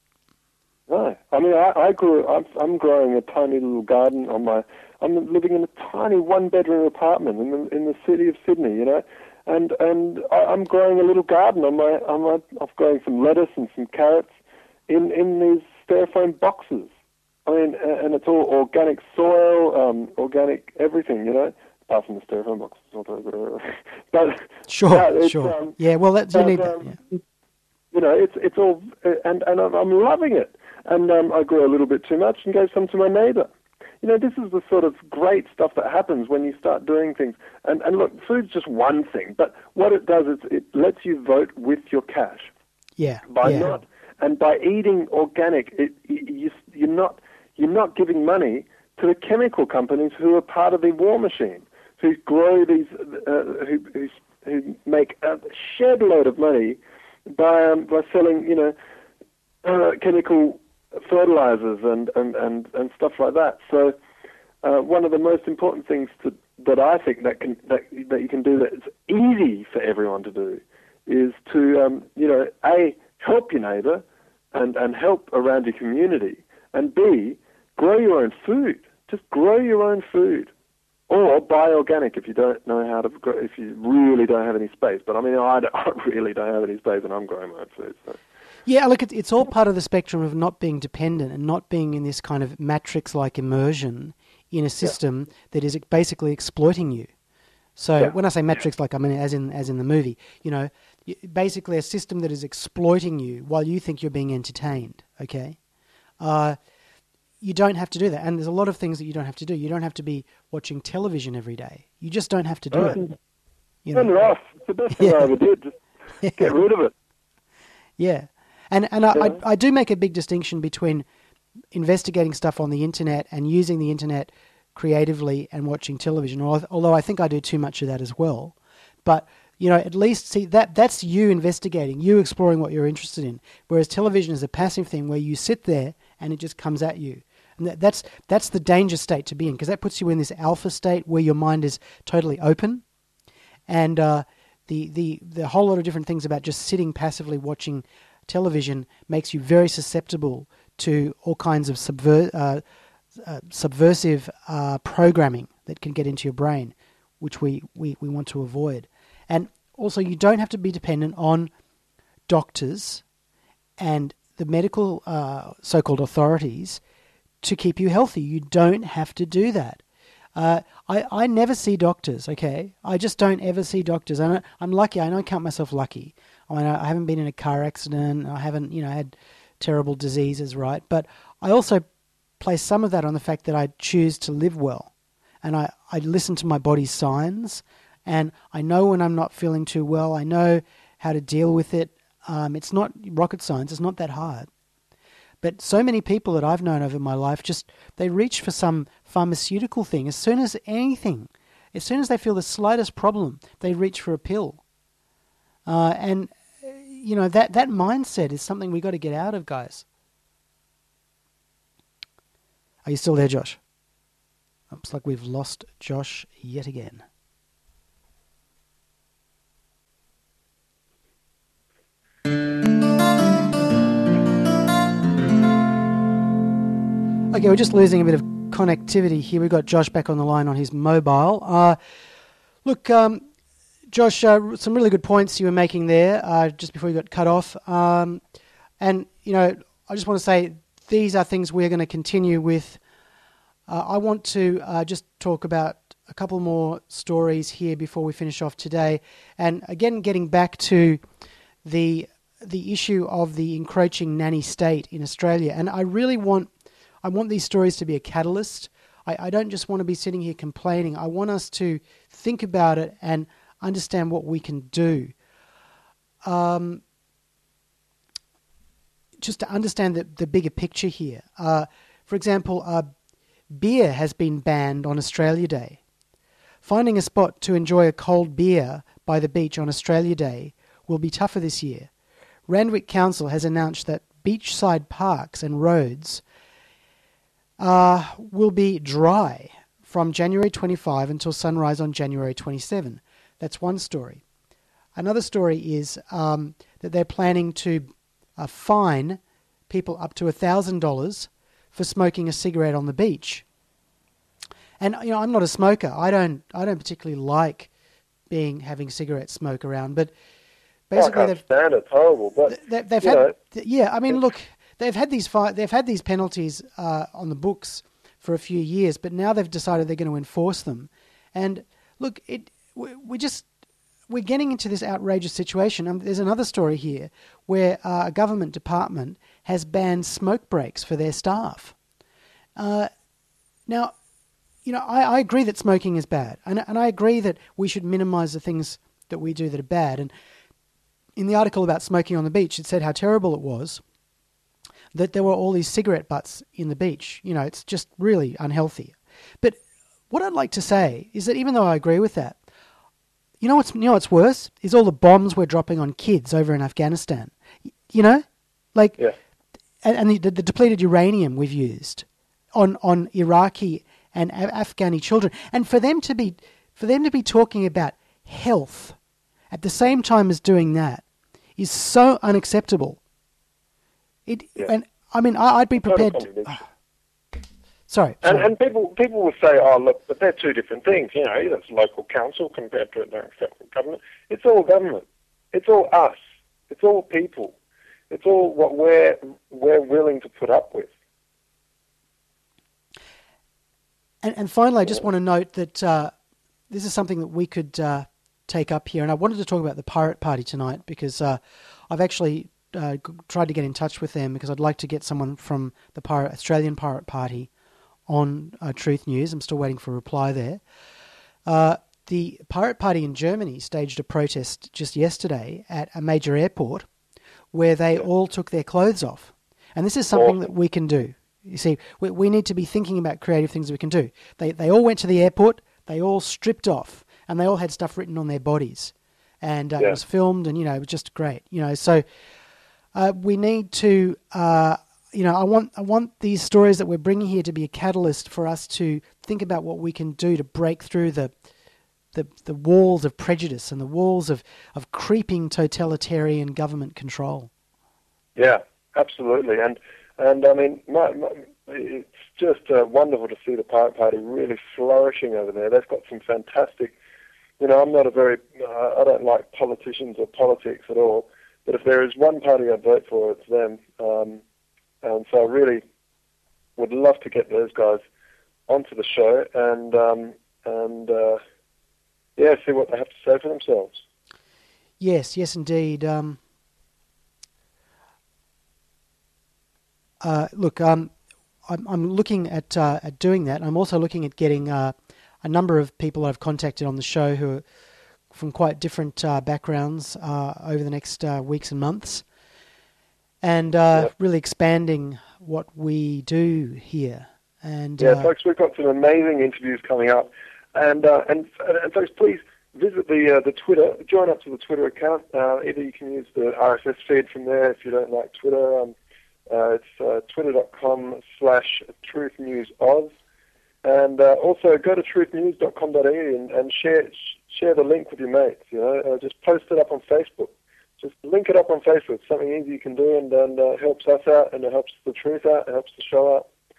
Speaker 2: No, I mean, I, I grew. I'm, I'm growing a tiny little garden on my. I'm living in a tiny one-bedroom apartment in the in the city of Sydney, you know, and and I, I'm growing a little garden on my on my. I'm growing some lettuce and some carrots in in these styrofoam boxes. I mean, and it's all organic soil, um, organic everything, you know, apart from the styrofoam boxes. But
Speaker 1: sure,
Speaker 2: yeah,
Speaker 1: sure,
Speaker 2: um,
Speaker 1: yeah. Well, that's you
Speaker 2: but,
Speaker 1: need
Speaker 2: um,
Speaker 1: that. Yeah.
Speaker 2: You know, it's it's all, and and I'm, I'm loving it. And um, I grew a little bit too much and gave some to my neighbour. You know, this is the sort of great stuff that happens when you start doing things. And and look, food's just one thing, but what it does is it lets you vote with your cash.
Speaker 1: Yeah.
Speaker 2: By
Speaker 1: yeah.
Speaker 2: not and by eating organic, it, you, you're not. You're not giving money to the chemical companies who are part of the war machine, who grow these, uh, who, who who make a shed load of money by um, by selling, you know, uh, chemical fertilizers and, and, and, and stuff like that. So uh, one of the most important things to, that I think that can that that you can do that is easy for everyone to do is to um, you know, A, help your neighbor and, and help around your community, and B, grow your own food. Just grow your own food, or buy organic if you don't know how to grow. If you really don't have any space. But I mean, I, don't, I really don't have any space, and I'm growing my own food. So.
Speaker 1: Yeah, look, it's all part of the spectrum of not being dependent and not being in this kind of matrix-like immersion in a system yeah. that is basically exploiting you. So yeah. when I say matrix-like, I mean as in as in the movie. You know, basically a system that is exploiting you while you think you're being entertained. Okay. Uh, You don't have to do that. And there's a lot of things that you don't have to do. You don't have to be watching television every day. You just don't have to do
Speaker 2: right.
Speaker 1: it. You know?
Speaker 2: Turn it off. It's the best thing yeah. I ever did. Just yeah. get rid of it.
Speaker 1: Yeah. And and I, yeah. I, I do make a big distinction between investigating stuff on the internet and using the internet creatively and watching television, although I think I do too much of that as well. But, you know, at least, see, that that's you investigating, you exploring what you're interested in, whereas television is a passive thing where you sit there and it just comes at you. And that, that's that's the danger state to be in, because that puts you in this alpha state where your mind is totally open, and uh, the the the whole lot of different things about just sitting passively watching television makes you very susceptible to all kinds of subver- uh, uh, subversive uh, programming that can get into your brain, which we, we, we want to avoid. And also, you don't have to be dependent on doctors and the medical uh, so-called authorities to keep you healthy. You don't have to do that. Uh, I, I never see doctors, okay? I just don't ever see doctors. I I'm lucky. I don't count myself lucky. I mean, I haven't been in a car accident. I haven't, you know, had terrible diseases, right? But I also place some of that on the fact that I choose to live well. And I, I listen to my body's signs. And I know when I'm not feeling too well. I know how to deal with it. Um, it's not rocket science. It's not that hard. But so many people that I've known over my life, just they reach for some pharmaceutical thing. As soon as anything, as soon as they feel the slightest problem, they reach for a pill. Uh, and, you know, that, that mindset is something we got to get out of, guys. Are you still there, Josh? Looks like we've lost Josh yet again. Okay, we're just losing a bit of connectivity here. We've got Josh back on the line on his mobile. Uh, look, um, Josh, uh, some really good points you were making there uh, just before you got cut off. Um, and, you know, I just want to say these are things we're going to continue with. Uh, I want to uh, just talk about a couple more stories here before we finish off today. And again, getting back to the the issue of the encroaching nanny state in Australia. And I really want I want these stories to be a catalyst. I, I don't just want to be sitting here complaining. I want us to think about it and understand what we can do. Um, just to understand the, the bigger picture here. Uh, for example, uh, beer has been banned on Australia Day. Finding a spot to enjoy a cold beer by the beach on Australia Day will be tougher this year. Randwick Council has announced that beachside parks and roads uh, will be dry from January twenty-fifth until sunrise on January twenty-seventh. That's one story. Another story is um, that they're planning to uh, fine people up to one thousand dollars for smoking a cigarette on the beach. And you know, I'm not a smoker. I don't. I don't particularly like being having cigarette smoke around. But basically,
Speaker 10: I can't
Speaker 1: they've
Speaker 10: stand it. It's horrible. But
Speaker 1: they, they've
Speaker 10: you
Speaker 1: had.
Speaker 10: know,
Speaker 1: Yeah, I mean, look, they've had these fi- they've had these penalties uh, on the books for a few years, but now they've decided they're going to enforce them. And look, it we, we just we're getting into this outrageous situation. Um, there's another story here where uh, a government department has banned smoke breaks for their staff. Uh, now. You know, I, I agree that smoking is bad, and and I agree that we should minimise the things that we do that are bad. And in the article about smoking on the beach, it said how terrible it was that there were all these cigarette butts in the beach. You know, it's just really unhealthy. But what I'd like to say is that even though I agree with that, you know what's you know what's worse is all the bombs we're dropping on kids over in Afghanistan. You know, like,
Speaker 10: yeah.
Speaker 1: and, and the, the depleted uranium we've used on on Iraqi and Afghani children, and for them to be for them to be talking about health at the same time as doing that is so unacceptable. It
Speaker 10: yeah.
Speaker 1: and I mean I, I'd be prepared. To, oh, sorry,
Speaker 10: and
Speaker 1: sorry.
Speaker 10: and people people will say, oh look, but they're two different things. You know, that's local council compared to the federal government. It's all government. It's all us. It's all people. It's all what we're we're willing to put up with.
Speaker 1: And, and finally, I just want to note that uh, this is something that we could uh, take up here. And I wanted to talk about the Pirate Party tonight because uh, I've actually uh, g- tried to get in touch with them because I'd like to get someone from the Pirate, Australian Pirate Party on uh, Truth News. I'm still waiting for a reply there. Uh, the Pirate Party in Germany staged a protest just yesterday at a major airport where they yeah. all took their clothes off. And this is something awesome. that we can do. You see, we, we need to be thinking about creative things we can do. They they all went to the airport, they all stripped off, and they all had stuff written on their bodies. And uh, yeah. it was filmed, and, you know, it was just great. You know, so uh, we need to, uh, you know, I want I want these stories that we're bringing here to be a catalyst for us to think about what we can do to break through the the, the walls of prejudice and the walls of, of creeping totalitarian government control.
Speaker 10: Yeah, absolutely. And And, I mean, my, my, it's just uh, wonderful to see the Pirate Party really flourishing over there. They've got some fantastic, you know, I'm not a very, uh, I don't like politicians or politics at all, but if there is one party I'd vote for, it's them. Um, and so I really would love to get those guys onto the show and, um, and uh, yeah, see what they have to say for themselves.
Speaker 1: Yes, yes, indeed. Um Uh, look, um, I'm, I'm looking at uh, at doing that. I'm also looking at getting uh, a number of people I've contacted on the show who are from quite different uh, backgrounds uh, over the next uh, weeks and months, and uh, yep. really expanding what we do here. And
Speaker 10: yeah,
Speaker 1: uh,
Speaker 10: folks, we've got some amazing interviews coming up, and uh, and and folks, please visit the uh, the Twitter. Join up to the Twitter account. Uh, either you can use the R S S feed from there if you don't like Twitter. Um, Uh, it's uh, twitter.com slash truthnewsoz. And uh, also go to truth news dot com dot a u and, and share share the link with your mates. You know, uh, just post it up on Facebook. Just link it up on Facebook. It's something easy you can do, and, and uh, helps us out, and it helps the truth out, it helps the show out.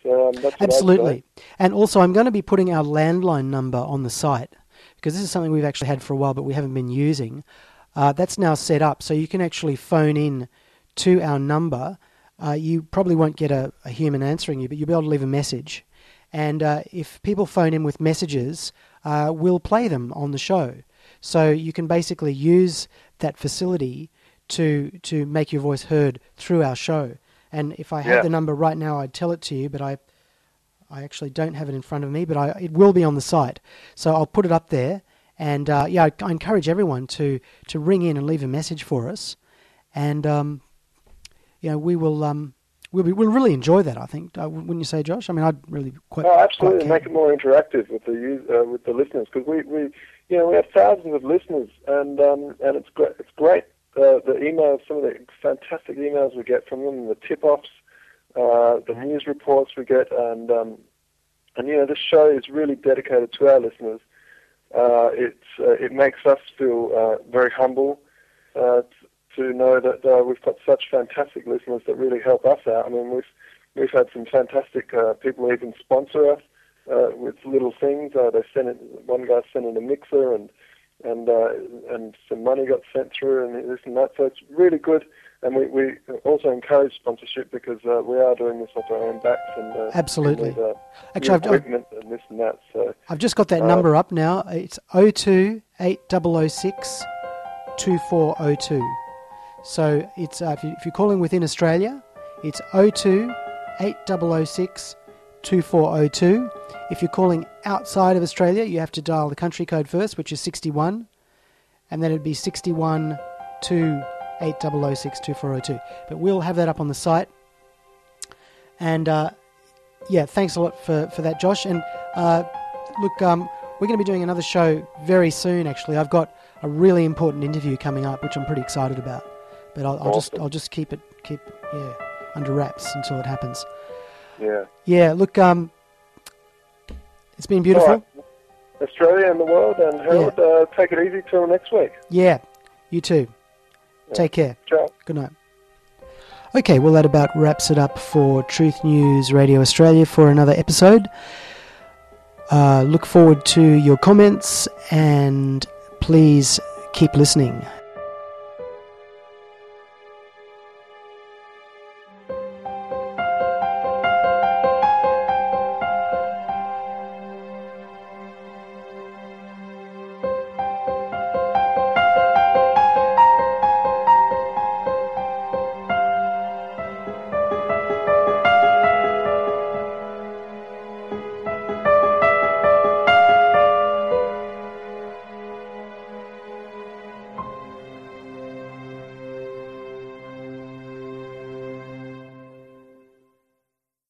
Speaker 10: So, um, that's what
Speaker 1: Absolutely. And also, I'm going to be putting our landline number on the site, because this is something we've actually had for a while, but we haven't been using. Uh, that's now set up, so you can actually phone in to our number. Uh, you probably won't get a, a human answering you, but you'll be able to leave a message. And uh, if people phone in with messages, uh, we'll play them on the show. So you can basically use that facility to to make your voice heard through our show. And if I had
Speaker 10: Yeah.
Speaker 1: the number right now, I'd tell it to you, but I I actually don't have it in front of me, but I, it will be on the site. So I'll put it up there. And uh, yeah, I, I encourage everyone to, to ring in and leave a message for us. And um, you know, we will um, we'll be, we'll really enjoy that, I think. Uh, wouldn't you say, Josh? I mean, I'd really quite.
Speaker 10: Oh, absolutely,
Speaker 1: quite
Speaker 10: make it more interactive with the use, uh, with the listeners, because we, we you know we have thousands of listeners, and um, and it's great. It's great. Uh, the emails, some of the fantastic emails we get from them, the tip-offs, uh, the news reports we get, and um, and you know this show is really dedicated to our listeners. Uh, it's uh, it makes us feel uh, very humble uh, t- to know that uh, we've got such fantastic listeners that really help us out. I mean, we've we've had some fantastic uh, people even sponsor us uh, with little things. Uh, they sent it, one guy sent in a mixer, and and uh, and some money got sent through, and this and that. So it's really good. And we, we also encourage sponsorship, because uh, we are doing this off our own backs, and uh,
Speaker 1: Absolutely.
Speaker 10: we need, uh,
Speaker 1: Actually,
Speaker 10: new
Speaker 1: I've-
Speaker 10: equipment and this and that. So
Speaker 1: I've just got that
Speaker 10: uh,
Speaker 1: number up now. It's oh two eight oh oh six two four oh two. So it's uh, if, you, if you're calling within Australia, it's oh two eight oh oh six two four oh two. If you're calling outside of Australia, you have to dial the country code first, which is sixty-one, and then it'd be sixty-one two eight oh oh six two four oh two. But we'll have that up on the site. And uh, yeah, thanks a lot for, for that, Josh. And uh, look, um, we're going to be doing another show very soon. Actually, I've got a really important interview coming up, which I'm pretty excited about. But I'll, I'll just I'll just keep it keep yeah under wraps until it happens.
Speaker 10: yeah.
Speaker 1: Yeah, look, um, it's been beautiful.
Speaker 10: All right. Australia and the world, and Harold, uh, take it easy till next week.
Speaker 1: Yeah, you too.
Speaker 10: Yeah.
Speaker 1: Take care.
Speaker 10: Ciao.
Speaker 1: Good night. Okay, well, that about wraps it up for Truth News Radio Australia for another episode. Uh, look forward to your comments, and please keep listening.